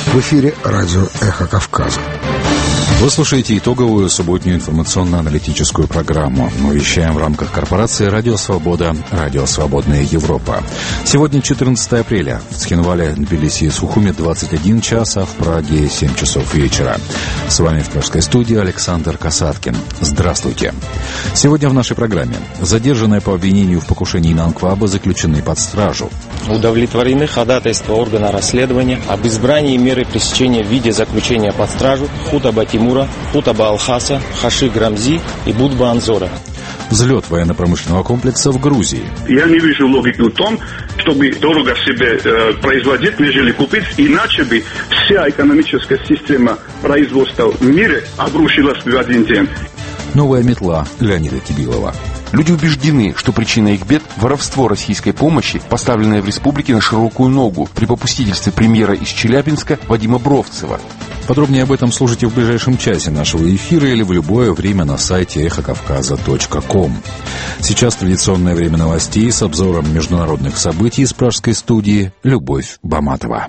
В эфире радио «Эхо Кавказа». Вы слушаете итоговую субботнюю информационно-аналитическую программу. Мы вещаем в рамках корпорации «Радио Свобода», «Радио Свободная Европа». Сегодня 14 апреля. В Цхинвале, Тбилиси и Сухуми 21 час, а в Праге 7 часов вечера. С вами в пражской студии Александр Касаткин. Здравствуйте. Сегодня в нашей программе. Задержанные по обвинению в покушении на Анкваба заключены под стражу. Удовлетворены ходатайства органа расследования об избрании меры пресечения в виде заключения под стражу Хутаба Тимура, Хутаба Алхаса, Хаши Грамзи и Будба Анзора. Взлет военно-промышленного комплекса в Грузии. Я не вижу логики в том, чтобы дорого себе производить, нежели купить, иначе бы вся экономическая система производства в мире обрушилась в один день. Новая метла Леонида Кибилова. Люди убеждены, что причина их бед – воровство российской помощи, поставленное в республике на широкую ногу при попустительстве премьера из Челябинска Вадима Бровцева. Подробнее об этом слушайте в ближайшем часе нашего эфира или в любое время на сайте эхокавказа.ком. Сейчас традиционное время новостей с обзором международных событий из пражской студии Любовь Баматова.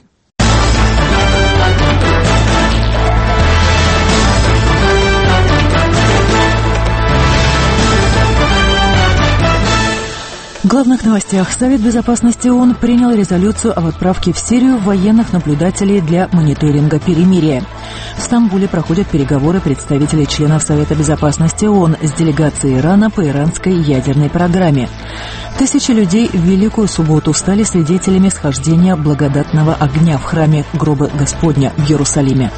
В главных новостях. Совет Безопасности ООН принял резолюцию об отправке в Сирию военных наблюдателей для мониторинга перемирия. В Стамбуле проходят переговоры представителей членов Совета Безопасности ООН с делегацией Ирана по иранской ядерной программе. Тысячи людей в Великую Субботу стали свидетелями схождения благодатного огня в храме Гроба Господня в Иерусалиме.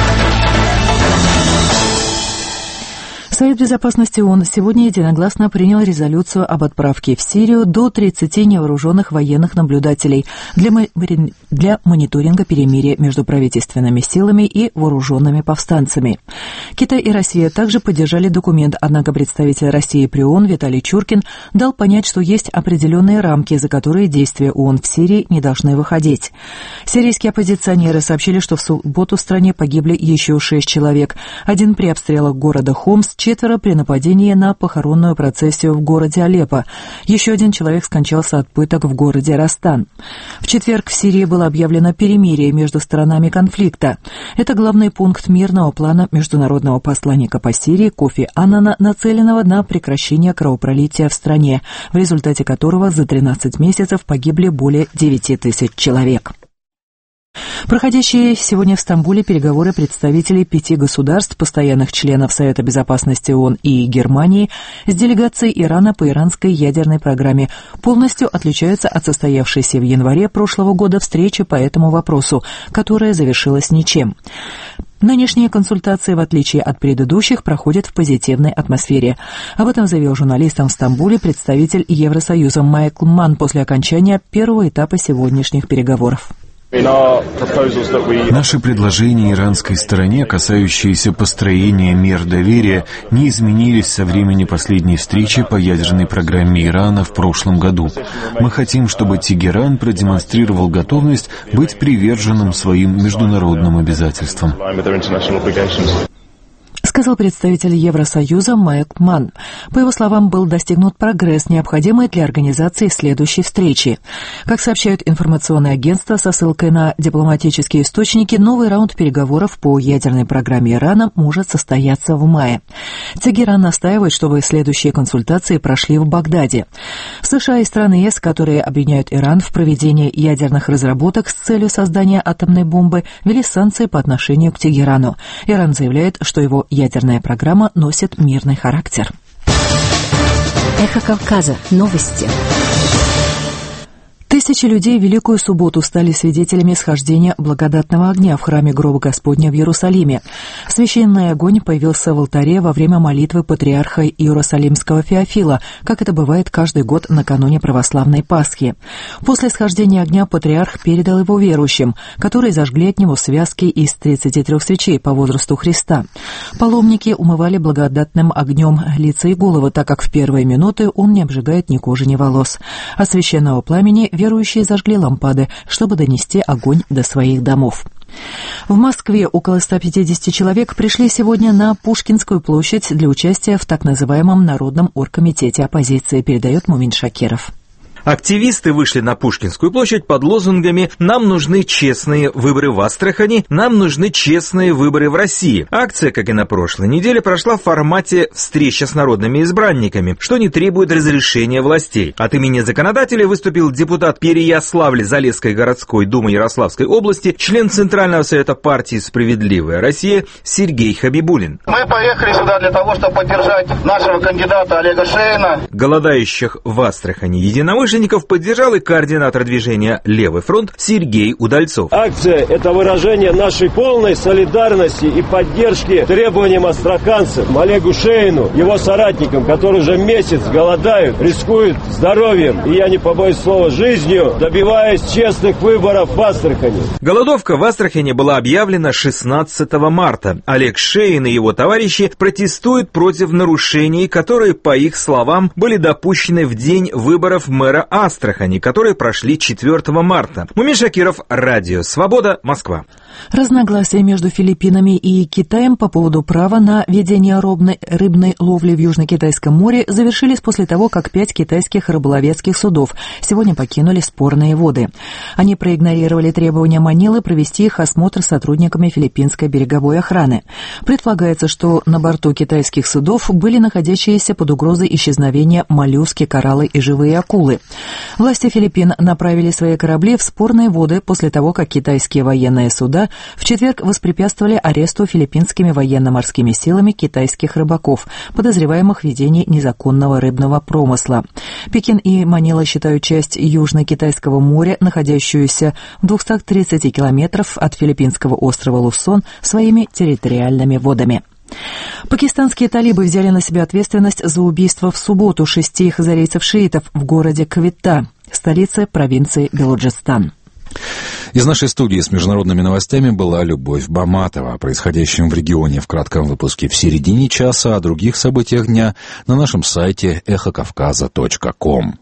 Совет Безопасности ООН сегодня единогласно принял резолюцию об отправке в Сирию до 30 невооруженных военных наблюдателей для мониторинга перемирия между правительственными силами и вооруженными повстанцами. Китай и Россия также поддержали документ, однако представитель России при ООН Виталий Чуркин дал понять, что есть определенные рамки, за которые действия ООН в Сирии не должны выходить. Сирийские оппозиционеры сообщили, что в субботу в стране погибли еще 6 человек. Один при обстрелах города Хомс, 4 при нападении на похоронную процессию в городе Алеппо. Еще один человек скончался от пыток в городе Растан. В четверг в Сирии было объявлено перемирие между сторонами конфликта. Это главный пункт мирного плана международного посланника по Сирии Кофи Аннана, нацеленного на прекращение кровопролития в стране, в результате которого за 13 месяцев погибли более 9 тысяч человек. Проходящие сегодня в Стамбуле переговоры представителей 5 государств, постоянных членов Совета Безопасности ООН и Германии, с делегацией Ирана по иранской ядерной программе полностью отличаются от состоявшейся в январе прошлого года встречи по этому вопросу, которая завершилась ничем. Нынешние консультации, в отличие от предыдущих, проходят в позитивной атмосфере. Об этом заявил журналистам в Стамбуле представитель Евросоюза Майкл Манн после окончания первого этапа сегодняшних переговоров. Наши предложения иранской стороне, касающиеся построения мер доверия, не изменились со времени последней встречи по ядерной программе Ирана в прошлом году. Мы хотим, чтобы Тегеран продемонстрировал готовность быть приверженным своим международным обязательствам, сказал представитель Евросоюза Майкл Манн. По его словам, был достигнут прогресс, необходимый для организации следующей встречи. Как сообщают информационные агентства со ссылкой на дипломатические источники, новый раунд переговоров по ядерной программе Ирана может состояться в мае. Тегеран настаивает, чтобы следующие консультации прошли в Багдаде. США и страны ЕС, которые обвиняют Иран в проведении ядерных разработок с целью создания атомной бомбы, ввели санкции по отношению к Тегерану. Иран заявляет, что его ядерная программа носит мирный характер. Эхо Кавказа. Новости. Тысячи людей в Великую Субботу стали свидетелями схождения благодатного огня в храме Гроба Господня в Иерусалиме. Священный огонь появился в алтаре во время молитвы патриарха Иерусалимского Феофила, как это бывает каждый год накануне православной Пасхи. После схождения огня патриарх передал его верующим, которые зажгли от него связки из 33 свечей по возрасту Христа. Паломники умывали благодатным огнем лица и головы, так как в первые минуты он не обжигает ни кожи, ни волос. От священного пламени верующие зажгли лампады, чтобы донести огонь до своих домов. В Москве около 150 человек пришли сегодня на Пушкинскую площадь для участия в так называемом Народном оргкомитете оппозиции, передает Мумин Шакиров. Активисты вышли на Пушкинскую площадь под лозунгами «Нам нужны честные выборы в Астрахани, нам нужны честные выборы в России». Акция, как и на прошлой неделе, прошла в формате встречи с народными избранниками, что не требует разрешения властей. От имени законодателей выступил депутат Переяславль-Залесской городской думы Ярославской области, член Центрального совета партии «Справедливая Россия» Сергей Хабибулин. Мы поехали сюда для того, чтобы поддержать нашего кандидата Олега Шейна. Голодающих в Астрахани единомышленников поддержал и координатор движения «Левый фронт» Сергей Удальцов. Акция – это выражение нашей полной солидарности и поддержки требованиям астраханцев, Олегу Шейну, его соратникам, которые уже месяц голодают, рискуют здоровьем, и я не побоюсь слова, жизнью, добиваясь честных выборов в Астрахани. Голодовка в Астрахани была объявлена 16 марта. Олег Шейн и его товарищи протестуют против нарушений, которые, по их словам, были допущены в день выборов мэра Астрахани, которые прошли 4 марта. Мумин Шакиров, Радио Свобода, Москва. Разногласия между Филиппинами и Китаем по поводу права на ведение рыбной ловли в Южно-Китайском море завершились после того, как 5 китайских рыболовецких судов сегодня покинули спорные воды. Они проигнорировали требования Манилы провести их осмотр сотрудниками филиппинской береговой охраны. Предполагается, что на борту китайских судов были находящиеся под угрозой исчезновения моллюски, кораллы и живые акулы. Власти Филиппин направили свои корабли в спорные воды после того, как китайские военные суда в четверг воспрепятствовали аресту филиппинскими военно-морскими силами китайских рыбаков, подозреваемых в ведении незаконного рыбного промысла. Пекин и Манила считают часть Южно-Китайского моря, находящуюся в 230 километров от филиппинского острова Лусон, своими территориальными водами. Пакистанские талибы взяли на себя ответственность за убийство в субботу 6 хазарейцев-шиитов в городе Квитта, столице провинции Белуджистан. Из нашей студии с международными новостями была Любовь Баматова. О происходящем в регионе в кратком выпуске в середине часа, о других событиях дня на нашем сайте эхокавказа.ком.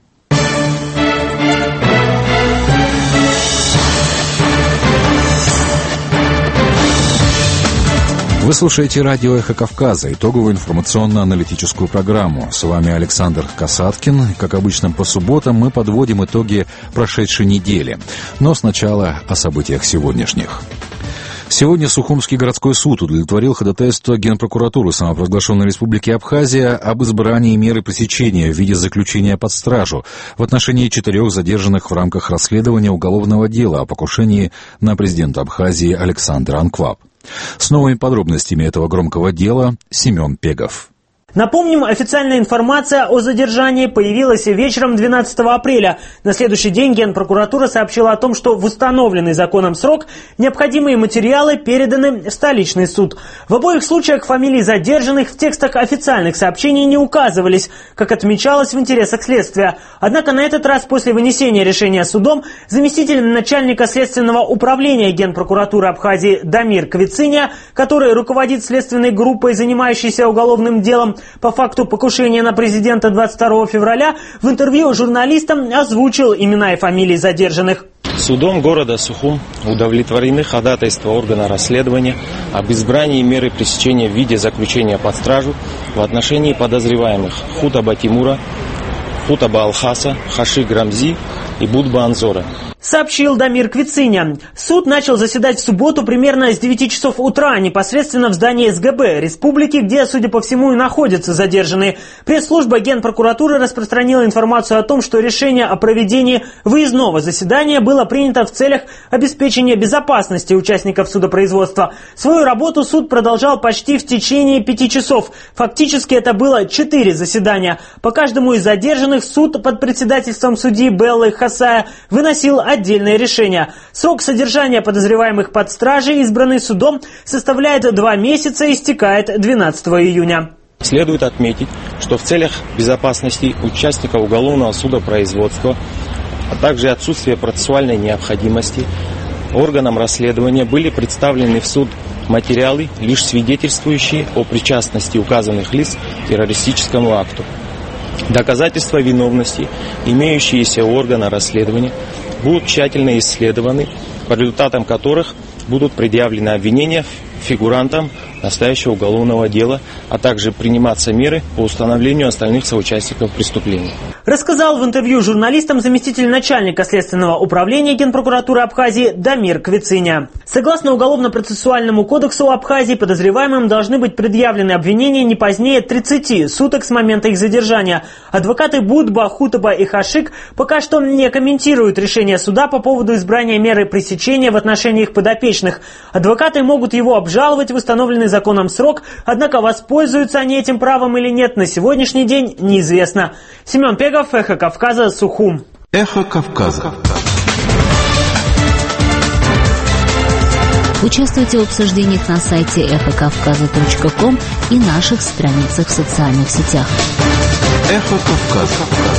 Вы слушаете радио «Эхо Кавказа», итоговую информационно-аналитическую программу. С вами Александр Касаткин. Как обычно, по субботам мы подводим итоги прошедшей недели. Но сначала о событиях сегодняшних. Сегодня Сухумский городской суд удовлетворил ходатайство Генпрокуратуры самопровозглашенной Республики Абхазия об избрании меры пресечения в виде заключения под стражу в отношении 4 задержанных в рамках расследования уголовного дела о покушении на президента Абхазии Александра Анкваб. С новыми подробностями этого громкого дела Семен Пегов. Напомним, официальная информация о задержании появилась вечером 12 апреля. На следующий день Генпрокуратура сообщила о том, что в установленный законом срок необходимые материалы переданы в столичный суд. В обоих случаях фамилии задержанных в текстах официальных сообщений не указывались, как отмечалось в интересах следствия. Однако на этот раз после вынесения решения судом заместитель начальника следственного управления Генпрокуратуры Абхазии Дамир Квициня, который руководит следственной группой, занимающейся уголовным делом по факту покушения на президента 22 февраля, в интервью журналистам озвучил имена и фамилии задержанных. Судом города Сухум удовлетворены ходатайства органа расследования об избрании меры пресечения в виде заключения под стражу в отношении подозреваемых Хутаба Тимура, Хутаба Алхаса, Хаши Грамзи и Будба Анзора. Сообщил Дамир Квициня. Суд начал заседать в субботу примерно с 9 часов утра, непосредственно в здании СГБ республики, где, судя по всему, и находятся задержанные. Пресс-служба Генпрокуратуры распространила информацию о том, что решение о проведении выездного заседания было принято в целях обеспечения безопасности участников судопроизводства. Свою работу суд продолжал почти в течение 5 часов. Фактически это было 4 заседания. По каждому из задержанных суд под председательством судьи Беллы Хасая выносил отдельное решение. Срок содержания подозреваемых под стражей, избранный судом, составляет 2 месяца и истекает 12 июня. Следует отметить, что в целях безопасности участника уголовного судопроизводства, а также отсутствия процессуальной необходимости, органам расследования были представлены в суд материалы, лишь свидетельствующие о причастности указанных лиц к террористическому акту. Доказательства виновности, имеющиеся у органа расследования, будут тщательно исследованы, по результатам которых будут предъявлены обвинения фигурантам настоящего уголовного дела, а также приниматься меры по установлению остальных соучастников преступления. Рассказал в интервью журналистам заместитель начальника Следственного управления Генпрокуратуры Абхазии Дамир Квициня. Согласно Уголовно-процессуальному кодексу Абхазии, подозреваемым должны быть предъявлены обвинения не позднее 30 суток с момента их задержания. Адвокаты Будба, Хутаба и Хашик пока что не комментируют решение суда по поводу избрания меры пресечения в отношении их подопечных. Адвокаты могут его обжаловать в установленный законом срок, однако воспользуются они этим правом или нет на сегодняшний день неизвестно. Семен Пегов, Эхо Кавказа, Сухум. Эхо Кавказа. Участвуйте в обсуждениях на сайте эхокавказа.ком и наших страницах в социальных сетях. Эхо Кавказа.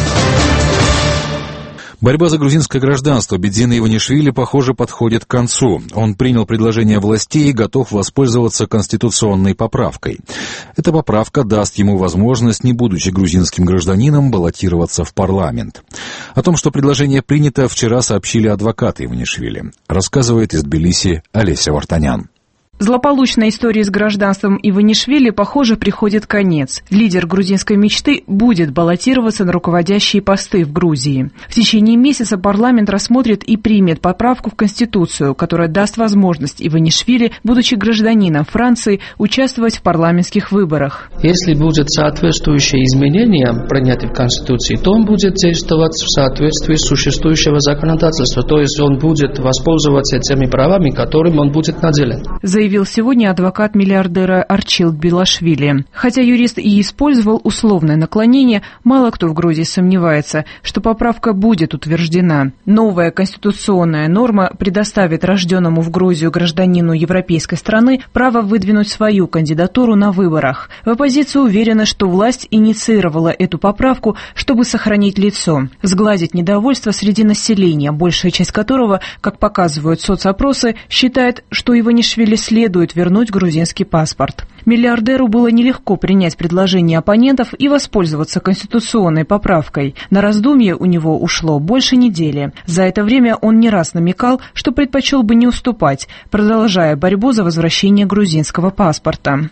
Борьба за грузинское гражданство Бедзина Иванишвили, похоже, подходит к концу. Он принял предложение властей и готов воспользоваться конституционной поправкой. Эта поправка даст ему возможность, не будучи грузинским гражданином, баллотироваться в парламент. О том, что предложение принято, вчера сообщили адвокаты Иванишвили. Рассказывает из Тбилиси Олеся Вартанян. Злополучная история с гражданством Иванишвили, похоже, приходит конец. Лидер грузинской мечты будет баллотироваться на руководящие посты в Грузии. В течение месяца парламент рассмотрит и примет поправку в Конституцию, которая даст возможность Иванишвили, будучи гражданином Франции, участвовать в парламентских выборах. Если будет соответствующее изменение, принятое в Конституции, то он будет действовать в соответствии с существующего законодательства. То есть он будет воспользоваться теми правами, которым он будет наделен. Заявил сегодня адвокат миллиардера Арчилд Белашвили. Хотя юрист и использовал условное наклонение, мало кто в Грузии сомневается, что поправка будет утверждена. Новая конституционная норма предоставит рожденному в Грузию гражданину европейской страны право выдвинуть свою кандидатуру на выборах. В оппозиции уверены, что власть инициировала эту поправку, чтобы сохранить лицо, сгладить недовольство среди населения, большая часть которого, как показывают соцопросы, считает, что Иванишвили следует вернуть грузинский паспорт. Миллиардеру было нелегко принять предложение оппонентов и воспользоваться конституционной поправкой. На раздумье у него ушло больше недели. За это время он не раз намекал, что предпочел бы не уступать, продолжая борьбу за возвращение грузинского паспорта.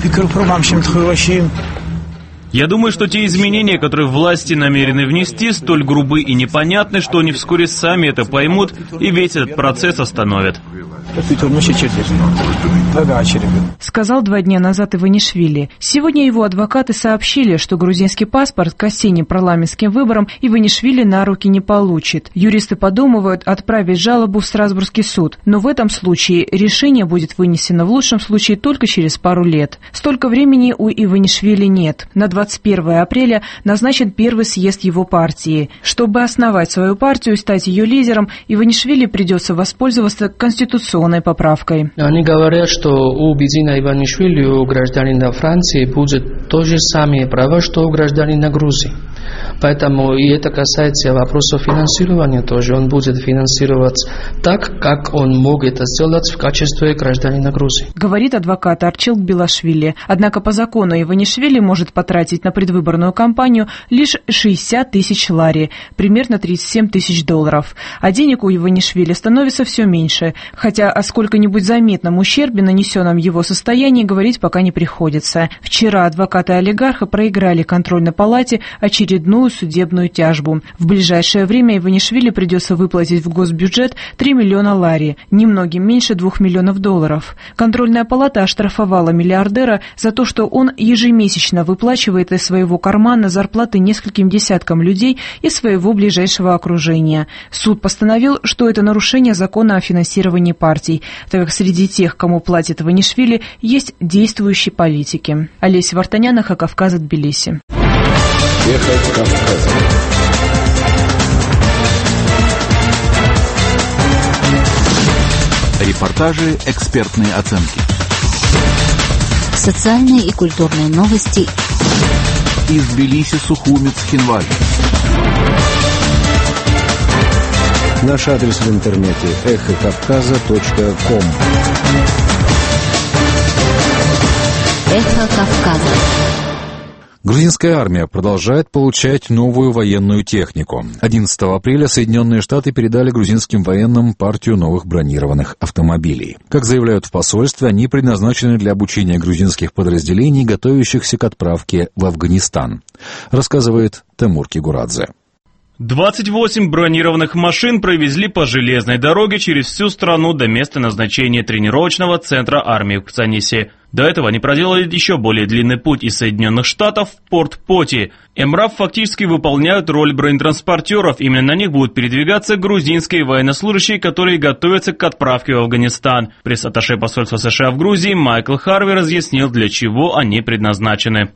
Я думаю, что те изменения, которые власти намерены внести, столь грубы и непонятны, что они вскоре сами это поймут и весь этот процесс остановят. Сказал 2 дня назад Иванишвили. Сегодня его адвокаты сообщили, что грузинский паспорт к осенним парламентским выборам Иванишвили на руки не получит. Юристы подумывают отправить жалобу в Страсбургский суд, но в этом случае решение будет вынесено в лучшем случае только через пару лет. Столько времени у Иванишвили нет. На 21 апреля назначен первый съезд его партии. Чтобы основать свою партию и стать ее лидером, Иванишвили придется воспользоваться конституционной поправкой. Они говорят, что у Бедзина Иванишвили, у гражданина Франции, будет то же самое право, что у гражданина Грузии. Поэтому и это касается вопросов финансирования тоже. Он будет финансировать так, как он мог это сделать в качестве гражданина Грузии. Говорит адвокат Арчилд Белашвили. Однако по закону Иванишвили может потратить на предвыборную кампанию лишь 60 тысяч лари, примерно $37 тысяч. А денег у Иванишвили становится все меньше, хотя о сколько-нибудь заметном ущербе, нанесенном его состоянии, говорить пока не приходится. Вчера адвокаты олигарха проиграли контрольной палате очередную судебную тяжбу. В ближайшее время Иванишвили придется выплатить в госбюджет 3 миллиона лари, немногим меньше $2 миллионов. Контрольная палата оштрафовала миллиардера за то, что он ежемесячно выплачивает из своего кармана зарплаты нескольким десяткам людей из своего ближайшего окружения. Суд постановил, что это нарушение закона о финансировании партий, так как среди тех, кому платит Иванишвили, есть действующие политики. Олеся Вартанян, Эхо Кавказа, Тбилиси. Эхо Кавказа. Репортажи, экспертные оценки. Социальные и культурные новости. Из Тбилиси, Сухуми, Цхинвали. Наш адрес в интернете эхокавказа.ком. Эхо Кавказа. Грузинская армия продолжает получать новую военную технику. 11 апреля Соединенные Штаты передали грузинским военным партию новых бронированных автомобилей. Как заявляют в посольстве, они предназначены для обучения грузинских подразделений, готовящихся к отправке в Афганистан, рассказывает Тимур Кигурадзе. 28 бронированных машин провезли по железной дороге через всю страну до места назначения тренировочного центра армии в Кцанисе. До этого они проделали еще более длинный путь из Соединенных Штатов в порт Поти. МРАП фактически выполняют роль бронетранспортеров. Именно на них будут передвигаться грузинские военнослужащие, которые готовятся к отправке в Афганистан. Пресс-атташе посольства США в Грузии Майкл Харви разъяснил, для чего они предназначены.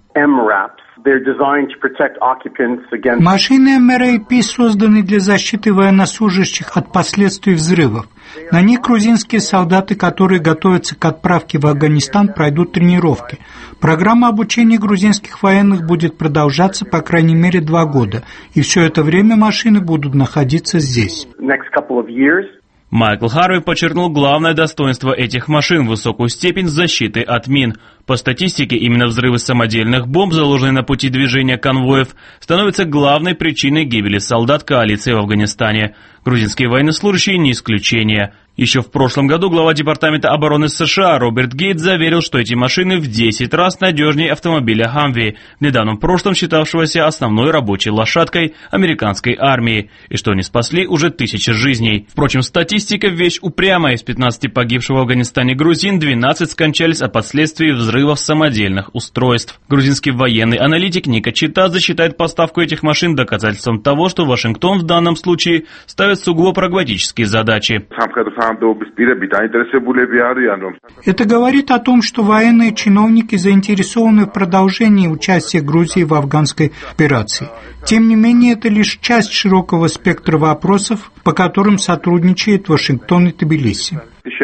Машины МРАП созданы для защиты военнослужащих от последствий взрывов. На них грузинские солдаты, которые готовятся к отправке в Афганистан, пройдут тренировки. Программа обучения грузинских военных будет продолжаться по крайней мере 2 года, и все это время машины будут находиться здесь. Майкл Харви подчеркнул главное достоинство этих машин – высокую степень защиты от мин. По статистике, именно взрывы самодельных бомб, заложенные на пути движения конвоев, становятся главной причиной гибели солдат коалиции в Афганистане. Грузинские военнослужащие не исключение. Еще в прошлом году глава Департамента обороны США Роберт Гейт заверил, что эти машины в 10 раз надежнее автомобиля Хамви, в недавнем прошлом считавшегося основной рабочей лошадкой американской армии, и что они спасли уже 1000 жизней. Впрочем, статистика – вещь упрямая. Из 15 погибших в Афганистане грузин 12 скончались от последствий взрывов самодельных устройств. Грузинский военный аналитик Ника Читадзе считает поставку этих машин доказательством того, что Вашингтон в данном случае ставит сугубо прагматические задачи. Это говорит о том, что военные чиновники заинтересованы в продолжении участия Грузии в афганской операции. Тем не менее, это лишь часть широкого спектра вопросов, по которым сотрудничает Вашингтон и Тбилиси.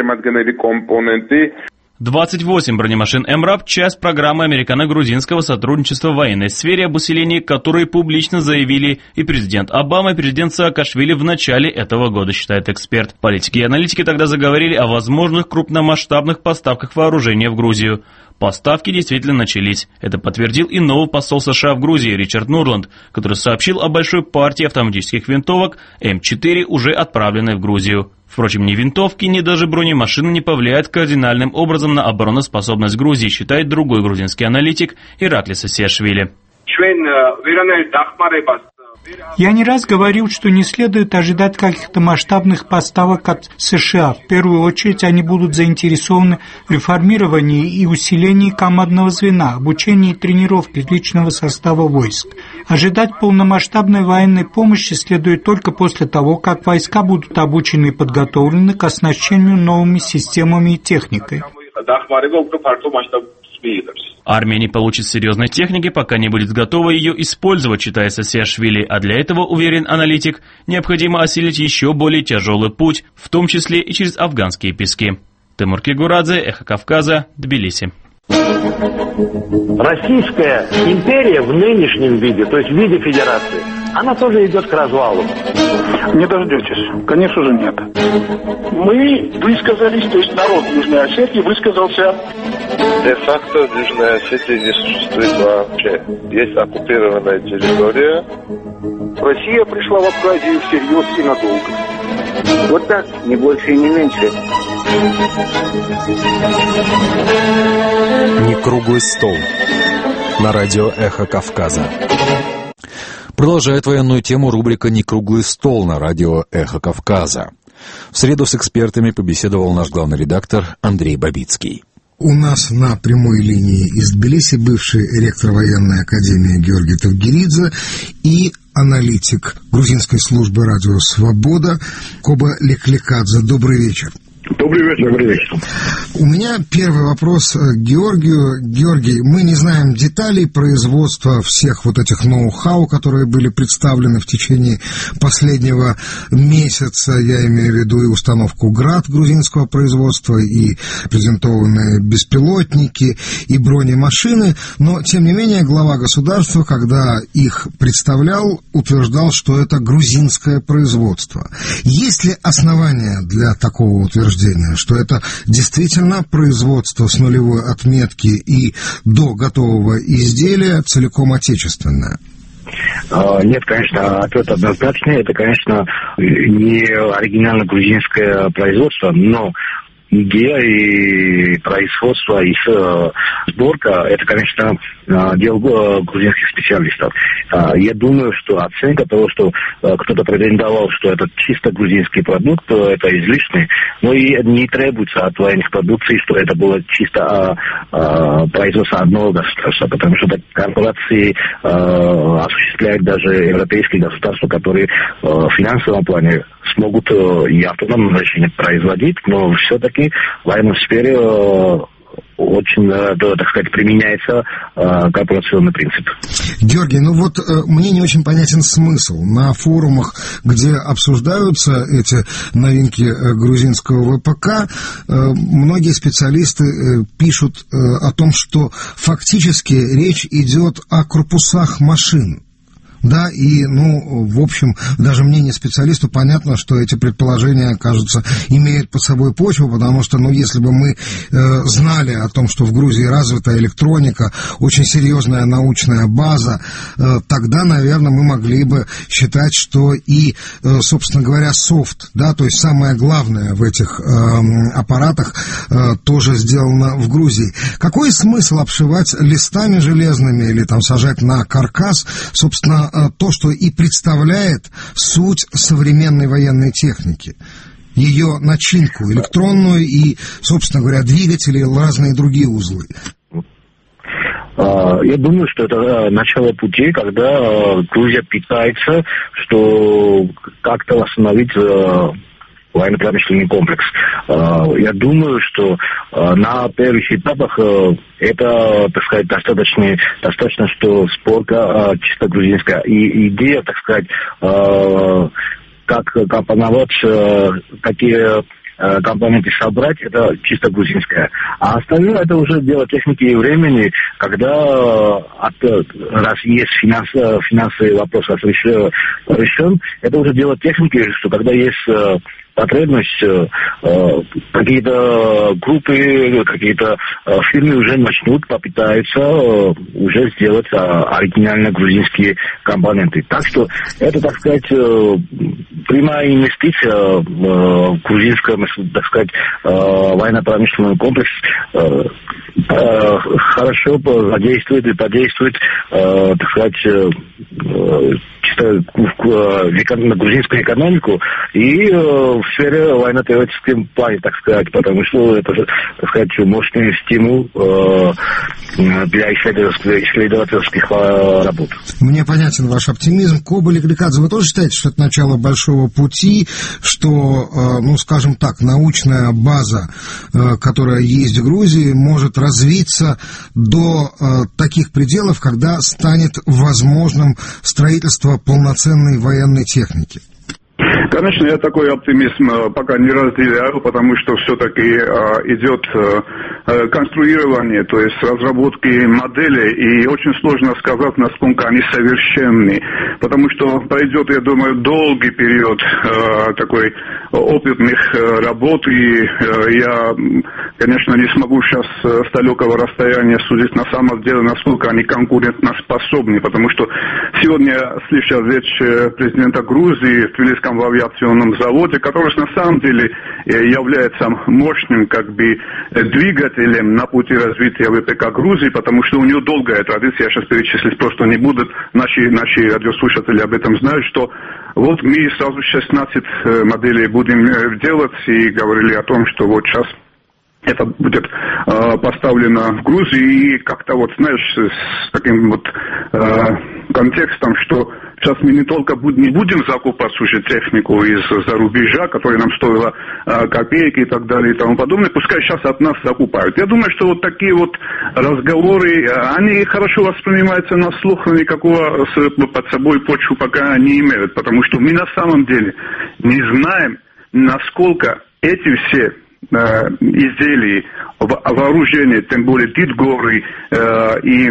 28 бронемашин МРАП – часть программы американо-грузинского сотрудничества в военной сфере, об усилении которой публично заявили и президент Обама, и президент Саакашвили в начале этого года, считает эксперт. Политики и аналитики тогда заговорили о возможных крупномасштабных поставках вооружения в Грузию. Поставки действительно начались. Это подтвердил и новый посол США в Грузии Ричард Нурланд, который сообщил о большой партии автоматических винтовок М4, уже отправленной в Грузию. Впрочем, ни винтовки, ни даже бронемашины не повлияют кардинальным образом на обороноспособность Грузии, считает другой грузинский аналитик Ираклий Сасиашвили. Я не раз говорил, что не следует ожидать каких-то масштабных поставок от США. В первую очередь они будут заинтересованы в реформировании и усилении командного звена, обучении и тренировке личного состава войск. Ожидать полномасштабной военной помощи следует только после того, как войска будут обучены и подготовлены к оснащению новыми системами и техникой. Армия не получит серьезной техники, пока не будет готова ее использовать, считает Сасиашвили, а для этого, уверен аналитик, необходимо осилить еще более тяжелый путь, в том числе и через афганские пески. Тимур Кигурадзе, Эхо Кавказа, Тбилиси. Российская империя в нынешнем виде, то есть в виде федерации, она тоже идет к развалу. Не дождетесь. Конечно же нет. Мы высказались, то есть народ Южной Осетии высказался. Де-факто в Южной Осетии не существует вообще. Есть оккупированная территория. Россия пришла в Абхазию всерьез и надолго. Вот так, не больше и не меньше. Не круглый стол. На радио «Эхо Кавказа». Продолжает военную тему рубрика «Не круглый стол» на радио «Эхо Кавказа». В среду с экспертами побеседовал наш главный редактор Андрей Бабицкий. У нас на прямой линии из Тбилиси бывший ректор военной академии Георгий Тавгиридзе и аналитик грузинской службы «Радио Свобода» Коба Леклекадзе. Добрый вечер. Добрый вечер, добрый вечер. У меня первый вопрос к Георгию. Георгий, мы не знаем деталей производства всех вот этих ноу-хау, которые были представлены в течение последнего месяца. Я имею в виду и установку «Град» грузинского производства, и презентованные беспилотники, и бронемашины. Но, тем не менее, глава государства, когда их представлял, утверждал, что это грузинское производство. Есть ли основания для такого утверждения? уверены, что это действительно производство с нулевой отметки и до готового изделия целиком отечественное? Нет, конечно, ответ однозначный. Это, конечно, не оригинально грузинское производство, но идея и производство, и сборка, это, конечно, дело грузинских специалистов. Я думаю, что оценка того, что кто-то претендовал, что это чисто грузинский продукт, это излишне, но и не требуется от военных продукций, что это было чисто производство одного государства, потому что корпорации осуществляют даже европейские государства, которые в финансовом плане смогут и автономно начинать производить, но все-таки в военной сфере очень, так сказать, применяется корпорационный принцип. Георгий, ну вот мне не очень понятен смысл. На форумах, где обсуждаются эти новинки грузинского ВПК, многие специалисты пишут о том, что фактически речь идет о корпусах машин. Да, и, в общем, даже мнение специалисту понятно, что эти предположения, кажется, имеют под собой почву, потому что, если бы мы знали о том, что в Грузии развита электроника, очень серьезная научная база, тогда, наверное, мы могли бы считать, что и, собственно говоря, софт, да, то есть самое главное в этих аппаратах тоже сделано в Грузии. Какой смысл обшивать листами железными или там сажать на каркас, собственно, то, что и представляет суть современной военной техники, ее начинку электронную и, собственно говоря, двигатели и разные другие узлы? Я думаю, что это начало пути, когда Грузия пытается, что как-то восстановить военно-промышленный комплекс. Я думаю, что на первых этапах это, так сказать, достаточно, что сборка чисто грузинская. И идея, так сказать, как компоновать, какие компоненты собрать, это чисто грузинская. А остальное это уже дело техники и времени, когда раз есть финансовый вопрос решен, это уже дело техники, что когда есть потребность, какие-то группы, какие-то фирмы уже начнут, попытаются уже сделать оригинально грузинские компоненты. Так что это, так сказать, прямая инвестиция в грузинский, так сказать, военно-промышленный комплекс хорошо задействует и подействует, так сказать, чисто на грузинскую экономику и в сфере военно-теоретическом плане, так сказать, потому что это, так сказать, мощный стимул для исследовательских работ. Мне понятен ваш оптимизм. Коба Ликадзе, вы тоже считаете, что это начало большого пути, что, скажем так, научная база, которая есть в Грузии, может развиться до таких пределов, когда станет возможным строительство полноценной военной техники? Конечно, я такой оптимизм пока не разделяю, потому что все-таки идет конструирование, то есть разработки моделей, и очень сложно сказать, насколько они совершенны, потому что пройдет, я думаю, долгий период такой опытных работ, и я, конечно, не смогу сейчас с далекого расстояния судить на самом деле, насколько они конкурентоспособны, потому что сегодня я слышал речь президента Грузии в Тбилисском авиационном заводе, который на самом деле является мощным двигателем на пути развития ВПК Грузии, потому что у него долгая традиция, я сейчас перечислить просто не буду, наши радиослушатели об этом знают, что вот мы сразу 16 моделей будем делать, и говорили о том, что вот сейчас это будет поставлено в Грузии, и как-то с таким контекстом, что сейчас мы не только не будем закупать уже технику из-за рубежа, которая нам стоила копейки и так далее и тому подобное, пускай сейчас от нас закупают. Я думаю, что вот такие вот разговоры, они хорошо воспринимаются на слух, но никакого под собой почву пока не имеют, потому что мы на самом деле не знаем, насколько эти все изделий, вооружения, тем более Дитгоры и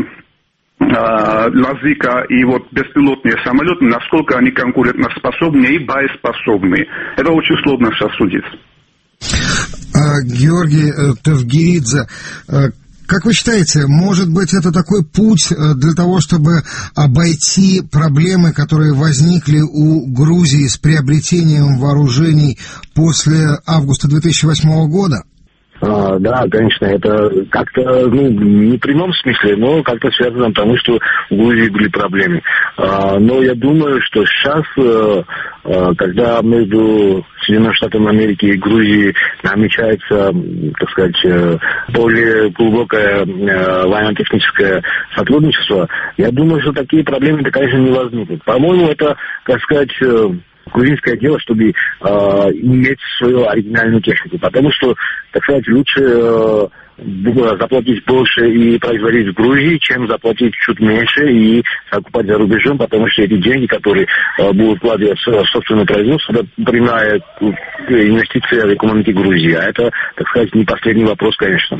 Лазика и беспилотные самолеты, насколько они конкурентоспособны и боеспособны. Это очень сложно сейчас судить. Георгий Тевгеридзе. Как вы считаете, может быть, это такой путь для того, чтобы обойти проблемы, которые возникли у Грузии с приобретением вооружений после августа 2008 года? Да, конечно, это как-то, не в прямом смысле, но как-то связано, потому что в Грузии были проблемы. Но я думаю, что сейчас, когда между Соединенными Штатами Америки и Грузией намечается, так сказать, более глубокое военно-техническое сотрудничество, я думаю, что такие проблемы-то, конечно, не возникнут. По-моему, это, так сказать, грузинское дело, чтобы иметь свою оригинальную технику. Потому что, так сказать, лучше заплатить больше и производить в Грузии, чем заплатить чуть меньше и закупать за рубежом, потому что эти деньги, которые будут вкладываться в собственное производство, это прямая инвестиция в экономику Грузии. А это, так сказать, не последний вопрос, конечно.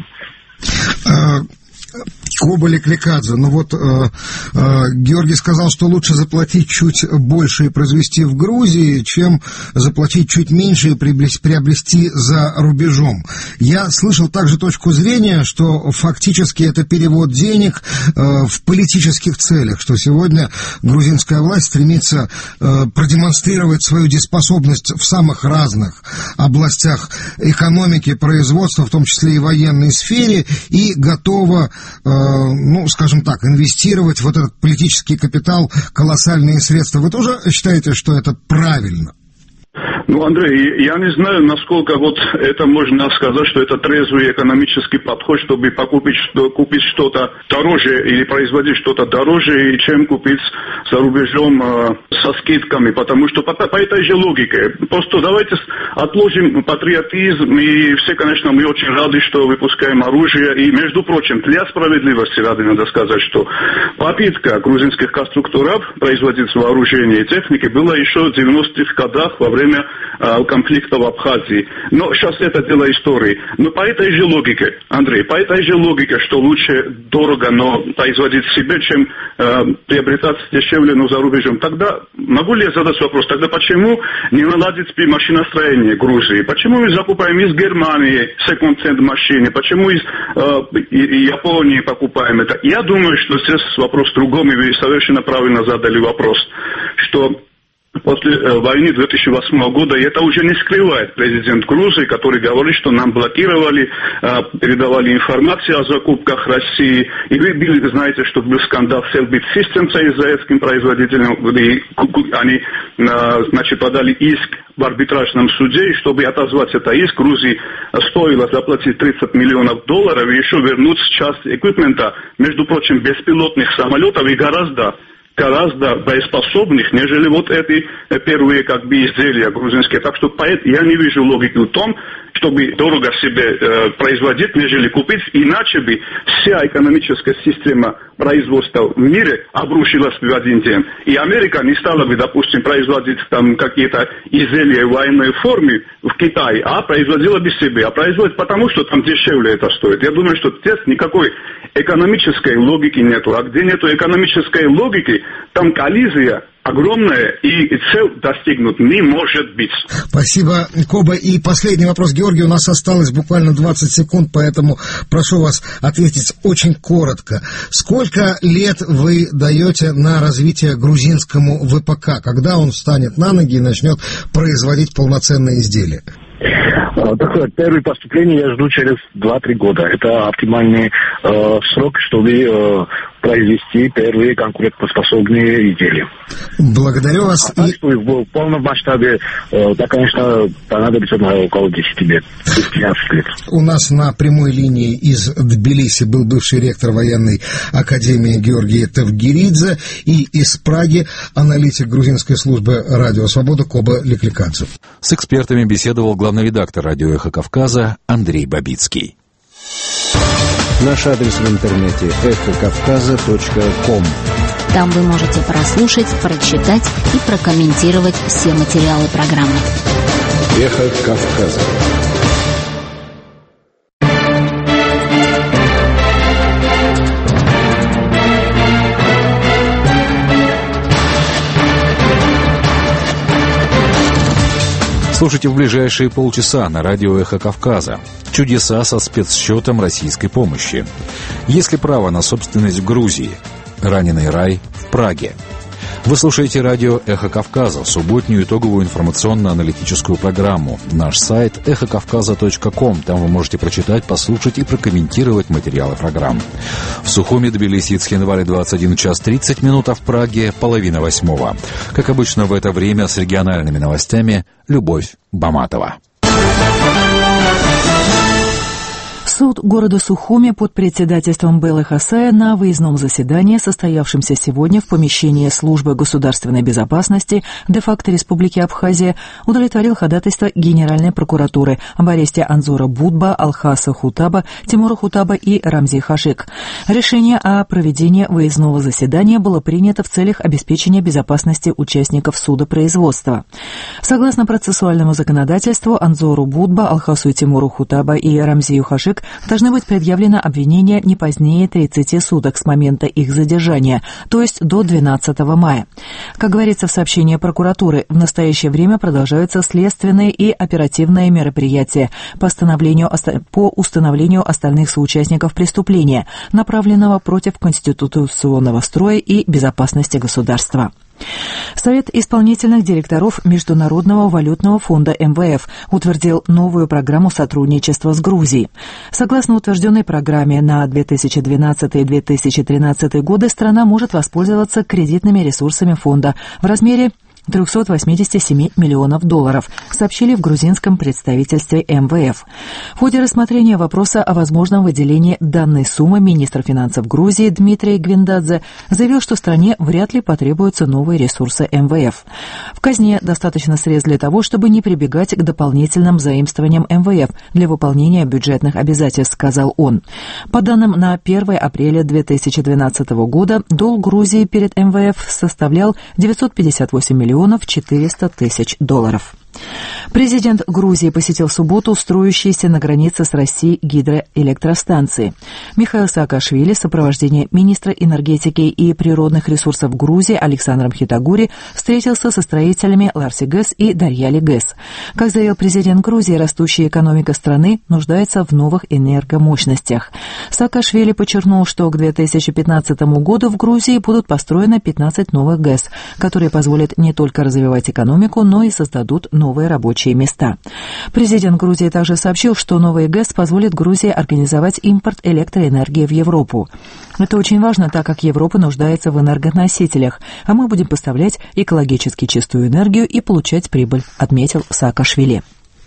Коба Ликлекадзе. Георгий сказал, что лучше заплатить чуть больше и произвести в Грузии, чем заплатить чуть меньше и приобрести за рубежом. Я слышал также точку зрения, что фактически это перевод денег в политических целях, что сегодня грузинская власть стремится продемонстрировать свою дееспособность в самых разных областях экономики, производства, в том числе и военной сфере, и готова скажем так, инвестировать в этот политический капитал колоссальные средства. Вы тоже считаете, что это правильно? Андрей, я не знаю, насколько это можно сказать, что это трезвый экономический подход, чтобы купить что-то дороже или производить что-то дороже, чем купить за рубежом со скидками, потому что по этой же логике. Просто давайте отложим патриотизм, и все, конечно, мы очень рады, что выпускаем оружие, и, между прочим, для справедливости ради надо сказать, что попытка грузинских конструкторов производить вооружение и техники была еще в 90-х годах во время конфликта в Абхазии. Но сейчас это дело истории. Но по этой же логике, Андрей, что лучше дорого, но производить себе, чем приобретать дешевле, но за рубежом. Тогда могу ли я задать вопрос, тогда почему не наладить машиностроение Грузии? Почему мы закупаем из Германии секонд-хенд машины? Почему из Японии покупаем это? Я думаю, что здесь вопрос в другом, и вы совершенно правильно задали вопрос, что после войны 2008 года, и это уже не скрывает президент Грузии, который говорит, что нам блокировали, передавали информацию о закупках России. И вы знаете, что был скандал с Elbit Systems, израильским производителем, и они подали иск в арбитражном суде, и чтобы отозвать этот иск, Грузии стоило заплатить $30 миллионов и еще вернуть часть эквипмента, между прочим, беспилотных самолетов, и гораздо боеспособных, нежели эти первые изделия грузинские. Так что я не вижу логики в том, чтобы дорого себе производить, нежели купить, иначе бы вся экономическая система производства в мире обрушилась в один день. И Америка не стала бы, допустим, производить какие-то изделия в военной форме в Китае, а производила бы себе. А производит потому, что там дешевле это стоит. Я думаю, что здесь никакой экономической логики нету. А где нету экономической логики, там коллизия огромная, и цель достигнут не может быть. Спасибо, Коба. И последний вопрос, Георгий, у нас осталось буквально 20 секунд, поэтому прошу вас ответить очень коротко. Сколько лет вы даете на развитие грузинскому ВПК? Когда он встанет на ноги и начнет производить полноценные изделия? Первые поступления я жду через 2-3 года. Это оптимальный срок, чтобы произвести первые конкурентоспособные изделия. Благодарю вас. Так что в полном масштабе, конечно, понадобится около 10 лет, 15 лет. У нас на прямой линии из Тбилиси был бывший ректор военной академии Георгий Тевгеридзе, и из Праги аналитик грузинской службы «Радио Свобода» Коба Ликлекадзе. С экспертами беседовал главный редактор «Радио Эхо Кавказа» Андрей Бабицкий. Наш адрес в интернете эхокавказа.ком. Там вы можете прослушать, прочитать и прокомментировать все материалы программы. Эхо Кавказа. Слушайте в ближайшие полчаса на радио «Эхо Кавказа». Чудеса со спецсчетом российской помощи. Есть ли право на собственность в Грузии? Раненый рай в Праге. Вы слушаете радио «Эхо Кавказа», субботнюю итоговую информационно-аналитическую программу. Наш сайт эхокавказа.ком. Там вы можете прочитать, послушать и прокомментировать материалы программ. В Сухуми, Тбилиси и Цхинвале 21 час 30 минут, а в Праге 7:30. Как обычно в это время с региональными новостями Любовь Баматова. Суд города Сухуми под председательством Беллы Хасая на выездном заседании, состоявшемся сегодня в помещении Службы государственной безопасности де-факто Республики Абхазия, удовлетворил ходатайство Генеральной прокуратуры об аресте Анзора Будба, Алхаса Хутаба, Тимура Хутаба и Рамзи Хашик. Решение о проведении выездного заседания было принято в целях обеспечения безопасности участников судопроизводства. Согласно процессуальному законодательству, Анзору Будба, Алхасу Тимуру Хутаба и Рамзию Хашик должны быть предъявлено обвинение не позднее 30 суток с момента их задержания, то есть до 12 мая. Как говорится в сообщении прокуратуры, в настоящее время продолжаются следственные и оперативные мероприятия по установлению остальных соучастников преступления, направленного против конституционного строя и безопасности государства. Совет исполнительных директоров Международного валютного фонда МВФ утвердил новую программу сотрудничества с Грузией. Согласно утвержденной программе на 2012-2013 годы страна может воспользоваться кредитными ресурсами фонда в размере $387 миллионов, сообщили в грузинском представительстве МВФ. В ходе рассмотрения вопроса о возможном выделении данной суммы министр финансов Грузии Дмитрий Гвиндадзе заявил, что стране вряд ли потребуются новые ресурсы МВФ. В казне достаточно средств для того, чтобы не прибегать к дополнительным заимствованиям МВФ для выполнения бюджетных обязательств, сказал он. По данным на 1 апреля 2012 года, долг Грузии перед МВФ составлял $958 миллионов $400 тысяч. Президент Грузии посетил в субботу строящиеся на границе с Россией гидроэлектростанции. Михаил Саакашвили в сопровождении министра энергетики и природных ресурсов Грузии Александром Хитагури встретился со строителями Ларси ГЭС и Дарьяли ГЭС. Как заявил президент Грузии, растущая экономика страны нуждается в новых энергомощностях. Саакашвили подчеркнул, что к 2015 году в Грузии будут построены 15 новых ГЭС, которые позволят не только развивать экономику, но и создадут новые рабочие места. Президент Грузии также сообщил, что новый ГЭС позволит Грузии организовать импорт электроэнергии в Европу. Это очень важно, так как Европа нуждается в энергоносителях, а мы будем поставлять экологически чистую энергию и получать прибыль, отметил Саакашвили.